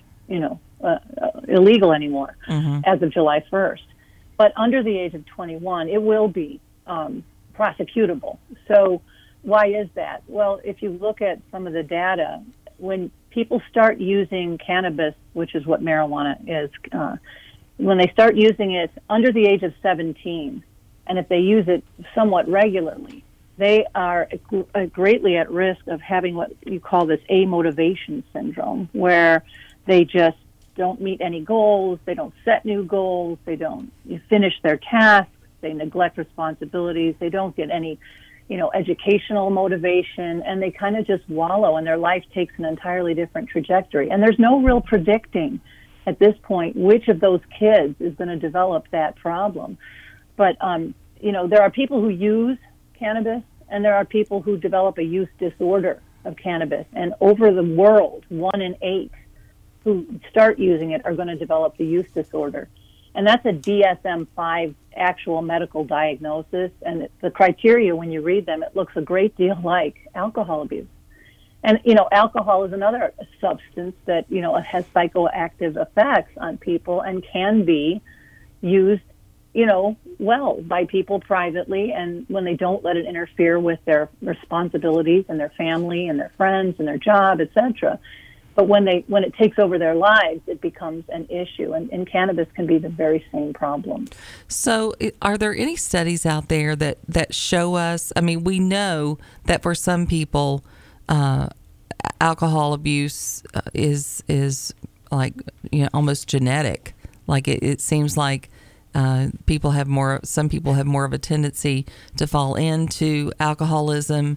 illegal anymore as of July 1st. But under the age of 21, it will be prosecutable. So why is that? Well, if you look at some of the data, when people start using cannabis, which is what marijuana is, when they start using it under the age of 17, and if they use it somewhat regularly, they are greatly at risk of having what you call this amotivation syndrome, where they just don't meet any goals, they don't set new goals, they don't finish their tasks, they neglect responsibilities, they don't get any, educational motivation, and they kind of just wallow, and their life takes an entirely different trajectory. And there's no real predicting at this point which of those kids is going to develop that problem. But, there are people who use cannabis, and there are people who develop a use disorder of cannabis. And over the world, 1 in 8 who start using it are going to develop the use disorder. And that's a DSM-5 actual medical diagnosis. And the criteria, when you read them, it looks a great deal like alcohol abuse. And, alcohol is another substance that, has psychoactive effects on people and can be used, by people privately, and when they don't let it interfere with their responsibilities and their family and their friends and their job, etc. But when it takes over their lives, it becomes an issue, and cannabis can be the very same problem. So are there any studies out there that show us, we know that for some people, alcohol abuse is like, almost genetic. Like it seems like Some people have more of a tendency to fall into alcoholism.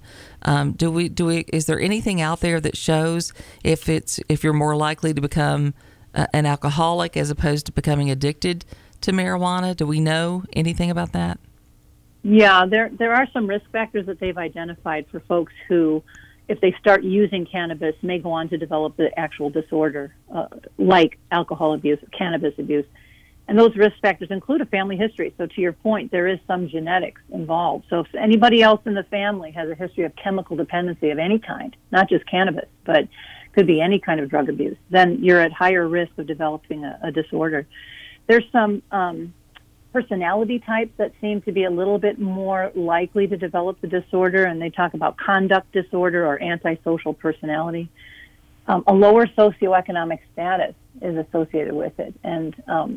Is there anything out there that shows if you're more likely to become an alcoholic as opposed to becoming addicted to marijuana? Do we know anything about that? Yeah, there are some risk factors that they've identified for folks who, if they start using cannabis, may go on to develop the actual disorder, like alcohol abuse, cannabis abuse. And those risk factors include a family history. So to your point, there is some genetics involved. So if anybody else in the family has a history of chemical dependency of any kind, not just cannabis, but could be any kind of drug abuse, then you're at higher risk of developing a disorder. There's some personality types that seem to be a little bit more likely to develop the disorder, and they talk about conduct disorder or antisocial personality. A lower socioeconomic status is associated with it, and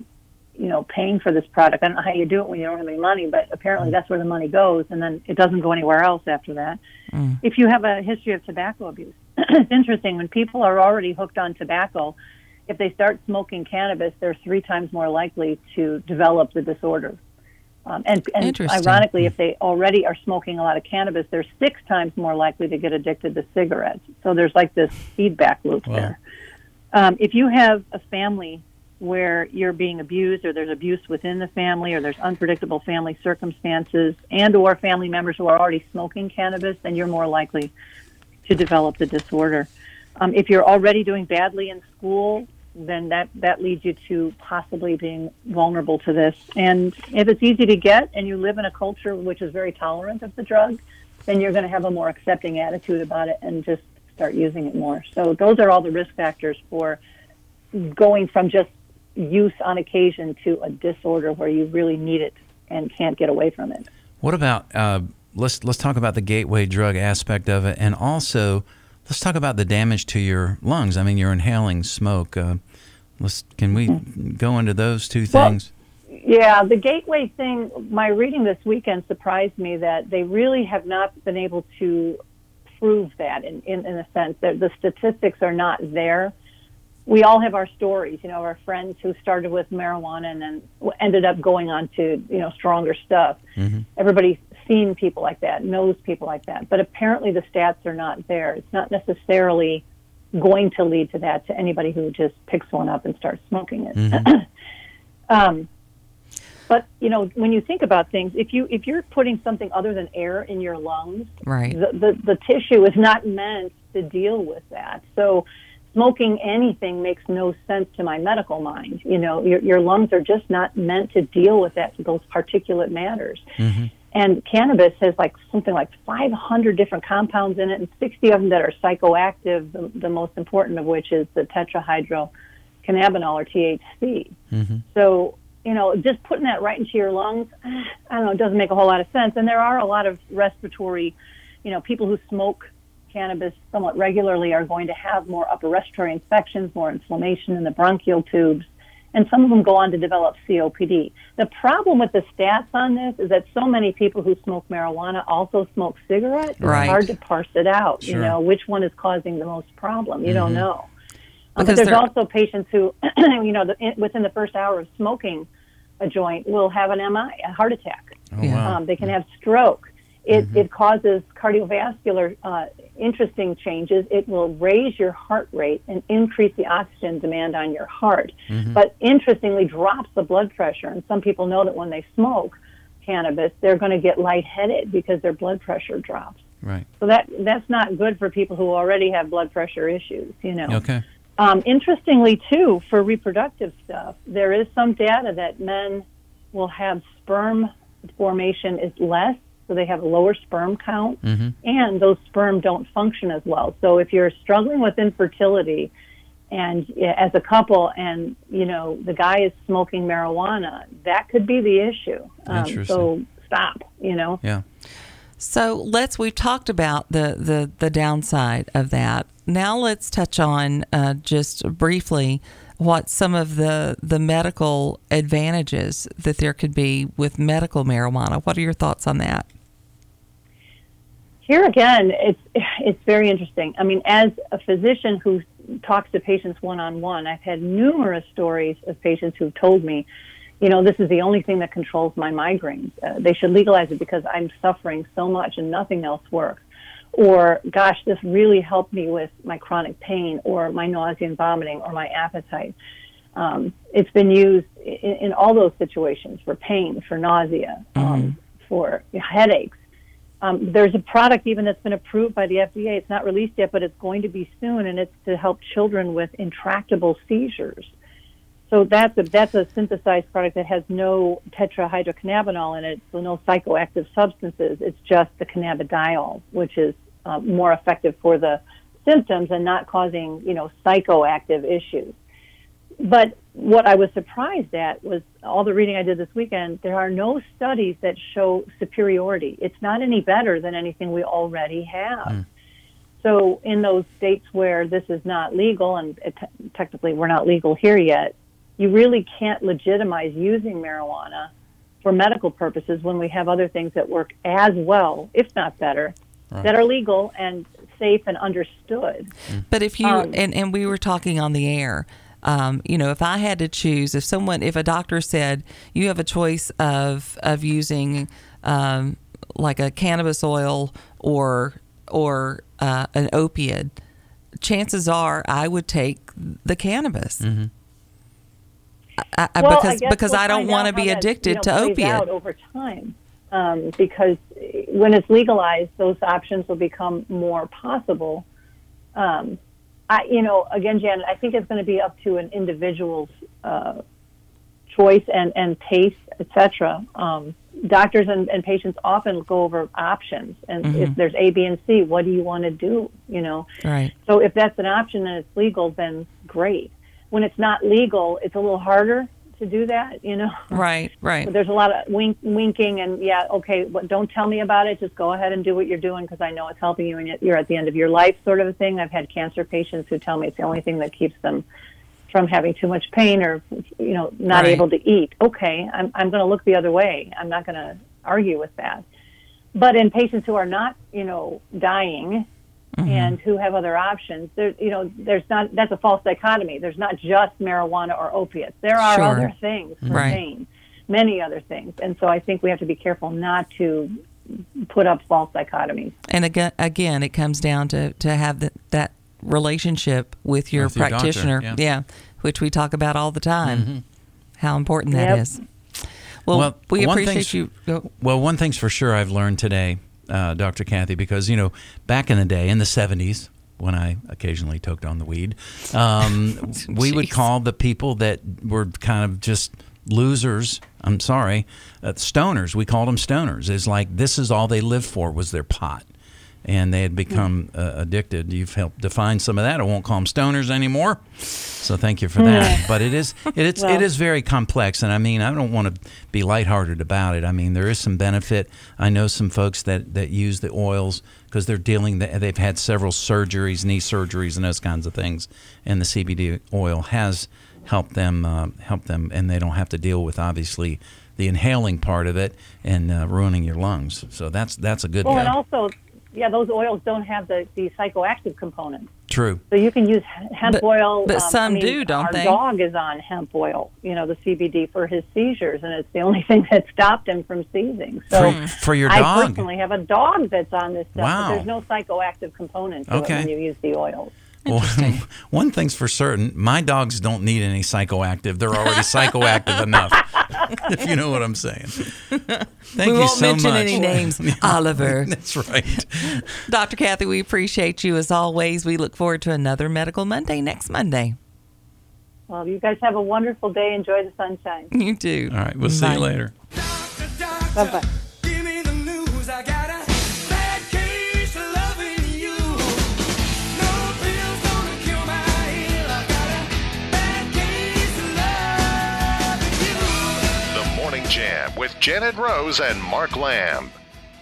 paying for this product. I don't know how you do it when you don't have any money, but apparently that's where the money goes, and then it doesn't go anywhere else after that. If you have a history of tobacco abuse, it's interesting, when people are already hooked on tobacco, if they start smoking cannabis, they're 3 times more likely to develop the disorder. And ironically, if they already are smoking a lot of cannabis, they're 6 times more likely to get addicted to cigarettes. So there's like this feedback loop there. If you have a family where you're being abused, or there's abuse within the family, or there's unpredictable family circumstances, and or family members who are already smoking cannabis, then you're more likely to develop the disorder. If you're already doing badly in school, then that leads you to possibly being vulnerable to this. And if it's easy to get and you live in a culture which is very tolerant of the drug, then you're going to have a more accepting attitude about it and just start using it more. So those are all the risk factors for going from just use on occasion to a disorder where you really need it and can't get away from it. What about, let's talk about the gateway drug aspect of it, and also let's talk about the damage to your lungs. I mean, you're inhaling smoke. Can we go into those two things? Well, yeah, the gateway thing, my reading this weekend surprised me that they really have not been able to prove that in a sense. That the statistics are not there. We all have our stories, our friends who started with marijuana and then ended up going on to, stronger stuff. Everybody's seen people like that, knows people like that. But apparently the stats are not there. It's not necessarily going to lead to that to anybody who just picks one up and starts smoking it. But, when you think about things, if you're putting something other than air in your lungs, right, the tissue is not meant to deal with that. So smoking anything makes no sense to my medical mind. Your lungs are just not meant to deal with those particulate matters. And cannabis has something like 500 different compounds in it, and 60 of them that are psychoactive, the most important of which is the tetrahydrocannabinol, or THC. So, just putting that right into your lungs, I don't know, it doesn't make a whole lot of sense. And there are a lot of respiratory, people who smoke cannabis somewhat regularly are going to have more upper respiratory infections, more inflammation in the bronchial tubes, and some of them go on to develop COPD. The problem with the stats on this is that so many people who smoke marijuana also smoke cigarettes. Right. It's hard to parse it out, Sure. Which one is causing the most problem. You don't know. But there's also patients who, within the first hour of smoking a joint will have an MI, a heart attack. Oh, wow. They can have stroke. It causes cardiovascular interesting changes. It will raise your heart rate and increase the oxygen demand on your heart. But interestingly, drops the blood pressure. And some people know that when they smoke cannabis, they're going to get lightheaded because their blood pressure drops. Right. So that's not good for people who already have blood pressure issues, Okay. Interestingly, too, for reproductive stuff, there is some data that men will have sperm formation is less, so they have a lower sperm count, and those sperm don't function as well. So if you're struggling with infertility, and as a couple, and the guy is smoking marijuana, that could be the issue. So stop. Yeah. So we've talked about the downside of that. Now let's touch on just briefly what some of the medical advantages that there could be with medical marijuana. What are your thoughts on that? Here again, it's very interesting. I mean, as a physician who talks to patients one-on-one, I've had numerous stories of patients who've told me, this is the only thing that controls my migraines. They should legalize it because I'm suffering so much and nothing else works. Or, gosh, this really helped me with my chronic pain or my nausea and vomiting or my appetite. It's been used in all those situations for pain, for nausea, for headaches. There's a product even that's been approved by the FDA. It's not released yet, but it's going to be soon, and it's to help children with intractable seizures. So that's a synthesized product that has no tetrahydrocannabinol in it, so no psychoactive substances. It's just the cannabidiol, which is more effective for the symptoms and not causing, psychoactive issues. But what I was surprised at was all the reading I did this weekend, there are no studies that show superiority. It's not any better than anything we already have. So in those states where this is not legal, and technically we're not legal here yet, you really can't legitimize using marijuana for medical purposes when we have other things that work as well, if not better, that are legal and safe and understood. But if you, and we were talking on the air, if I had to choose, if a doctor said you have a choice of using like a cannabis oil or an opiate, chances are I would take the cannabis. Because I don't want to be addicted to opiate. Out over time, because when it's legalized, those options will become more possible. Again, Janet, I think it's going to be up to an individual's choice and taste, etc. Doctors and patients often go over options, and if there's A, B, and C, what do you want to do? Right. So if that's an option and it's legal, then great. When it's not legal, it's a little harder to do that. Right. So there's a lot of winking and don't tell me about it. Just go ahead and do what you're doing because I know it's helping you and you're at the end of your life, sort of a thing. I've had cancer patients who tell me it's the only thing that keeps them from having too much pain or not able to eat. Okay, I'm going to look the other way. I'm not going to argue with that. But in patients who are not dying and who have other options, there's not. That's a false dichotomy. There's not just marijuana or opiates. There are other things for pain, many other things, and so I think we have to be careful not to put up false dichotomies. And again, it comes down to have that relationship with your practitioner, doctor, which we talk about all the time. How important that is. Well, we appreciate you. Well, one thing's for sure I've learned today, Dr. Kathy, because, back in the day, in the 70s, when I occasionally toked on the weed, we would call the people that were kind of just losers, stoners. We called them stoners. It's like this is all they lived for was their pot. And they had become addicted. You've helped define some of that. I won't call them stoners anymore. So thank you for that. But it is very complex. And I don't want to be lighthearted about it. There is some benefit. I know some folks that use the oils because they've had several surgeries, knee surgeries, and those kinds of things. And the CBD oil has helped them, and they don't have to deal with obviously the inhaling part of it and ruining your lungs. So that's a good thing. And also. Yeah, those oils don't have the psychoactive component. True. So you can use hemp oil. But some do, don't they? Our dog is on hemp oil, the CBD for his seizures, and it's the only thing that stopped him from seizing. So for your dog? I personally have a dog that's on this stuff, wow. But there's no psychoactive component to it when you use the oils. Well, one thing's for certain, my dogs don't need any psychoactive. They're already psychoactive enough, if you know what I'm saying. Thank you so much. We won't mention any names. Oliver. That's right. Dr. Kathy, we appreciate you as always. We look forward to another Medical Monday next Monday. Well, you guys have a wonderful day. Enjoy the sunshine. You too. All right. We'll see you later. Bye-bye. Jam with Janet Rose and Mark Lamb.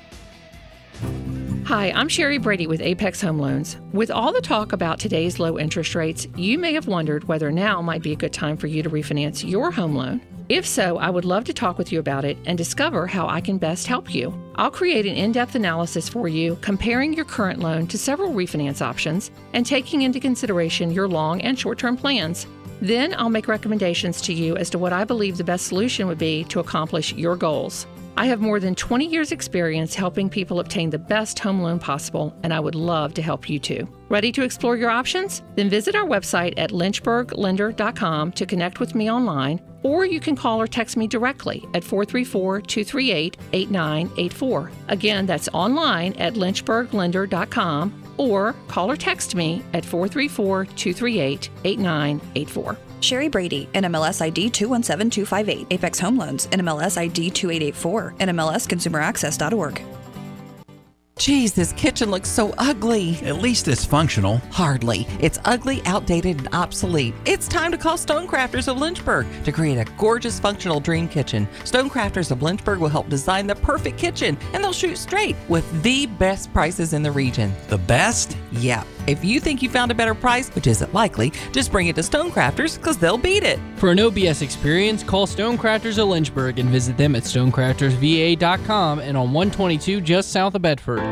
Hi, I'm Sherry Brady with Apex Home Loans. With all the talk about today's low interest rates, you may have wondered whether now might be a good time for you to refinance your home loan. If so, I would love to talk with you about it and discover how I can best help you. I'll create an in-depth analysis for you, comparing your current loan to several refinance options and taking into consideration your long and short-term plans. Then I'll make recommendations to you as to what I believe the best solution would be to accomplish your goals. I have more than 20 years' experience helping people obtain the best home loan possible, and I would love to help you too. Ready to explore your options? Then visit our website at lynchburglender.com to connect with me online, or you can call or text me directly at 434-238-8984. Again, that's online at lynchburglender.com, or call or text me at 434-238-8984. Sherry Brady, NMLS ID 217258, Apex Home Loans, NMLS ID 2884, NMLSConsumerAccess.org. Geez, this kitchen looks so ugly. At least it's functional. Hardly. It's ugly, outdated, and obsolete. It's time to call Stonecrafters of Lynchburg to create a gorgeous, functional dream kitchen. Stonecrafters of Lynchburg will help design the perfect kitchen, and they'll shoot straight with the best prices in the region. The best? Yeah. If you think you found a better price, which isn't likely, just bring it to Stonecrafters because they'll beat it. For an OBS experience, call Stonecrafters of Lynchburg and visit them at stonecraftersva.com and on 122 just south of Bedford.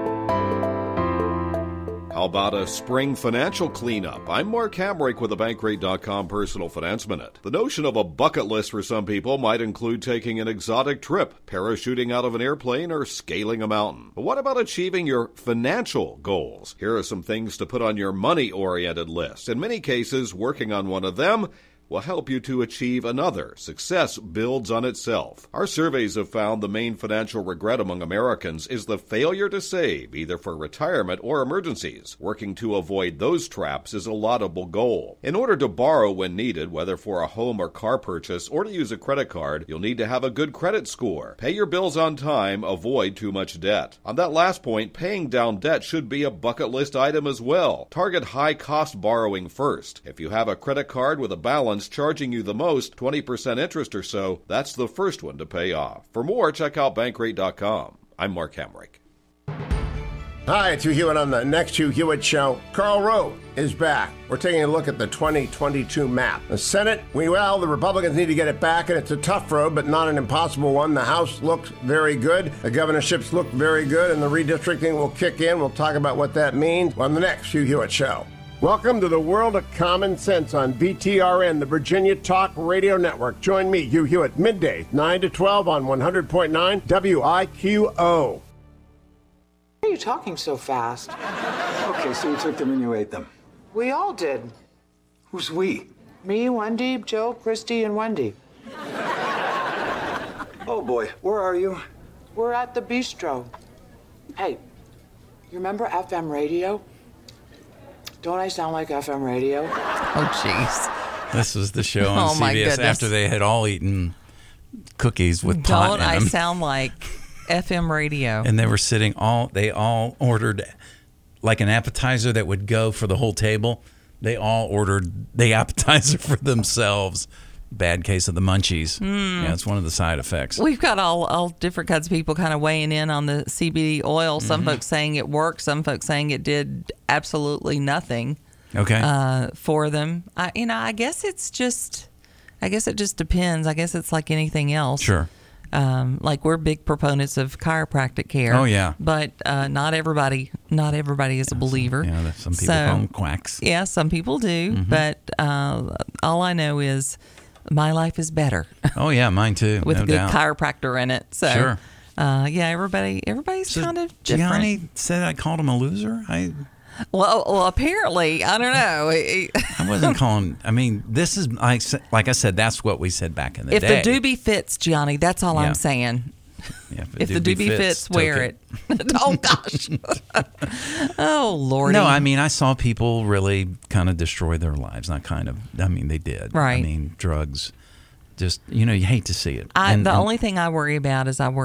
How about a spring financial cleanup? I'm Mark Hamrick with the Bankrate.com Personal Finance Minute. The notion of a bucket list for some people might include taking an exotic trip, parachuting out of an airplane, or scaling a mountain. But what about achieving your financial goals? Here are some things to put on your money-oriented list. In many cases, working on one of them will help you to achieve another. Success builds on itself. Our surveys have found the main financial regret among Americans is the failure to save, either for retirement or emergencies. Working to avoid those traps is a laudable goal. In order to borrow when needed, whether for a home or car purchase or to use a credit card, you'll need to have a good credit score. Pay your bills on time, avoid too much debt. On that last point, paying down debt should be a bucket list item as well. Target high-cost borrowing first. If you have a credit card with a balance charging you the most, 20% interest or so, that's the first one to pay off. For more, check out Bankrate.com. I'm Mark Hamrick. Hi, it's Hugh Hewitt on the next Hugh Hewitt Show. Karl Rove is back. We're taking a look at the 2022 map. The Senate, the Republicans need to get it back, and it's a tough road, but not an impossible one. The House looks very good. The governorships look very good, and the redistricting will kick in. We'll talk about what that means on the next Hugh Hewitt Show. Welcome to the world of common sense on VTRN, the Virginia Talk Radio Network. Join me, Hugh Hewitt, midday, 9 to 12 on 100.9 WIQO. Why are you talking so fast? Okay, so you took them and you ate them. We all did. Who's we? Me, Wendy, Joe, Christy, and Wendy. Oh boy, where are you? We're at the bistro. Hey, you remember FM radio? Don't I sound like FM radio? Oh, jeez. This was the show on CBS after they had all eaten cookies with pot in them. Don't I sound like FM radio? And they were sitting they all ordered like an appetizer that would go for the whole table. They all ordered the appetizer for themselves. Bad case of the munchies. Yeah, it's one of the side effects. We've got all different kinds of people kind of weighing in on the CBD oil. Some folks saying it worked. Some folks saying it did absolutely nothing. Okay. For them. I guess it just depends. I guess it's like anything else. Sure. Like we're big proponents of chiropractic care. Oh yeah. But not everybody is a believer. Some people call them quacks. Yeah, some people do. But all I know is my life is better. Oh yeah, mine too. With no a good doubt. chiropractor in it. So, sure. Everybody's kind of different. Gianni said I called him a loser. Well, apparently, I don't know. I wasn't calling. I mean, this is like I said. That's what we said back in the day. If the doobie fits, Gianni, that's all I'm saying. Yeah, if the doobie fits, wear it. Oh gosh. Oh Lordy. No, I mean I saw people really kind of destroy their lives. Not kind of. I mean they did. Right. I mean drugs. Just you hate to see it. The only thing I worry about is a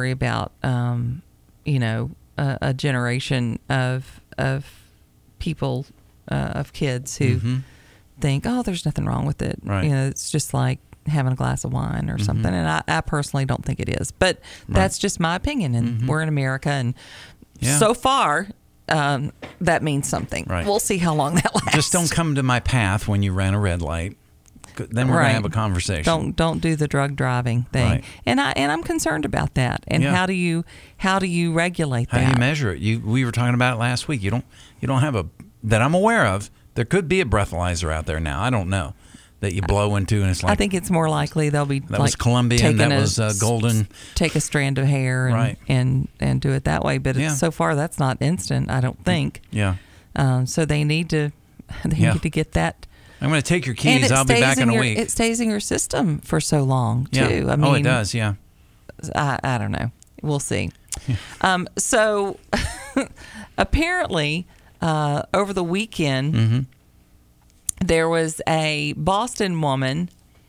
generation of people of kids who think, oh, there's nothing wrong with it. Right. It's just like having a glass of wine or something. And I personally don't think it is. But that's just my opinion. And we're in America. And so far, that means something. Right. We'll see how long that lasts. Just don't come to my path when you ran a red light. Then we're going to have a conversation. Don't do the drug driving thing. Right. And I'm concerned about that. And how do you regulate that? How do you measure it? We were talking about it last week. You don't have that I'm aware of. There could be a breathalyzer out there now. I don't know. that you blow into, and it's like I think it's more likely they'll be that was Colombian, that was golden. Take a strand of hair and do it that way. But so far that's not instant, I don't think. Yeah. So they need to need to get that. I'm going to take your keys. I'll be back in a week. It stays in your system for so long too. Yeah. I mean, it does. Yeah. I don't know. We'll see. So apparently over the weekend. There was a Boston woman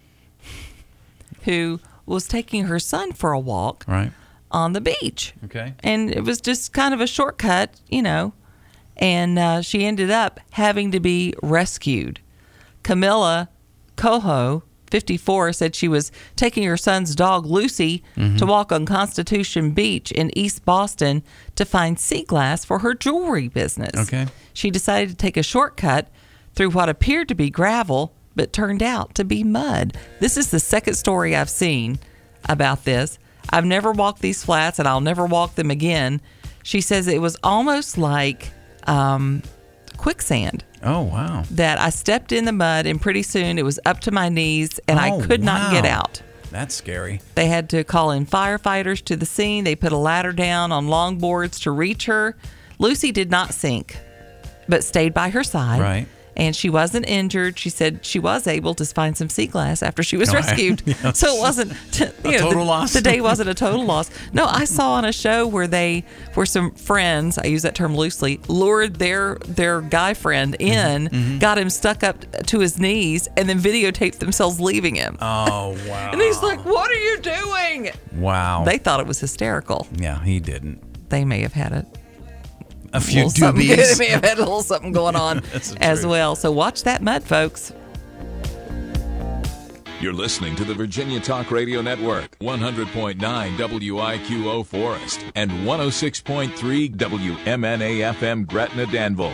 who was taking her son for a walk on the beach. Okay. And it was just kind of a shortcut, and she ended up having to be rescued. Camilla Coho, 54, said she was taking her son's dog, Lucy, to walk on Constitution Beach in East Boston to find sea glass for her jewelry business. Okay. She decided to take a shortcut through what appeared to be gravel, but turned out to be mud. This is the second story I've seen about this. I've never walked these flats, and I'll never walk them again. She says it was almost like quicksand. Oh, wow. That I stepped in the mud, and pretty soon it was up to my knees, and I could not get out. That's scary. They had to call in firefighters to the scene. They put a ladder down on longboards to reach her. Lucy did not sink, but stayed by her side. Right. And she wasn't injured. She said she was able to find some sea glass after she was rescued. Yes. So it wasn't a total loss. The day wasn't a total loss. No, I saw on a show where some friends, I use that term loosely, lured their guy friend in, got him stuck up to his knees, and then videotaped themselves leaving him. Oh, wow. And he's like, "What are you doing?" Wow. They thought it was hysterical. Yeah, he didn't. They may have had a few doobies. doobies. They may have had a little something going on as well. So watch that mud, folks. You're listening to the Virginia Talk Radio Network, 100.9 WIQO Forest and 106.3 WMNA FM Gretna Danville.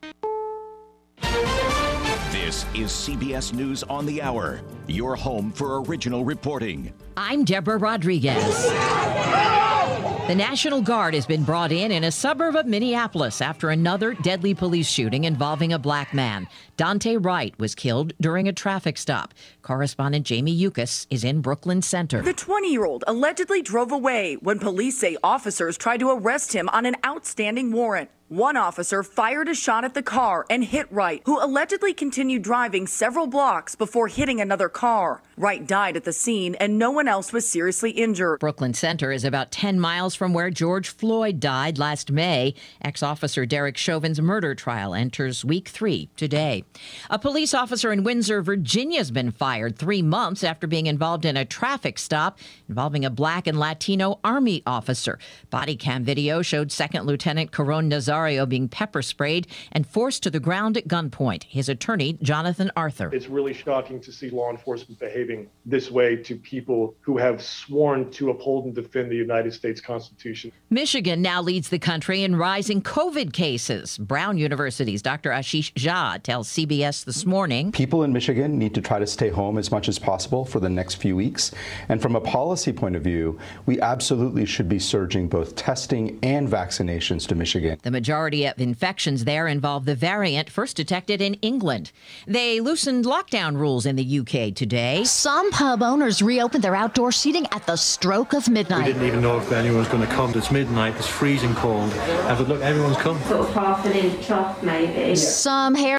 This is CBS News on the Hour, your home for original reporting. I'm Deborah Rodriguez. The National Guard has been brought in a suburb of Minneapolis after another deadly police shooting involving a black man. Dante Wright was killed during a traffic stop. Correspondent Jamie Yukas is in Brooklyn Center. The 20-year-old allegedly drove away when police say officers tried to arrest him on an outstanding warrant. One officer fired a shot at the car and hit Wright, who allegedly continued driving several blocks before hitting another car. Wright died at the scene, and no one else was seriously injured. Brooklyn Center is about 10 miles from where George Floyd died last May. Ex-officer Derek Chauvin's murder trial enters week 3 today. A police officer in Windsor, Virginia has been fired 3 months after being involved in a traffic stop involving a black and Latino Army officer. Body cam video showed Second Lieutenant Caron Nazario being pepper sprayed and forced to the ground at gunpoint. His attorney, Jonathan Arthur. It's really shocking to see law enforcement behaving this way to people who have sworn to uphold and defend the United States Constitution. Michigan now leads the country in rising COVID cases. Brown University's Dr. Ashish Jha tells CBS this morning. People in Michigan need to try to stay home as much as possible for the next few weeks. And from a policy point of view, we absolutely should be surging both testing and vaccinations to Michigan. The majority of infections there involve the variant first detected in England. They loosened lockdown rules in the UK today. Some pub owners reopened their outdoor seating at the stroke of midnight. We didn't even know if anyone was going to come. It's midnight, it's freezing cold. But look, everyone's come. Sort of half an inch off, maybe. Some hair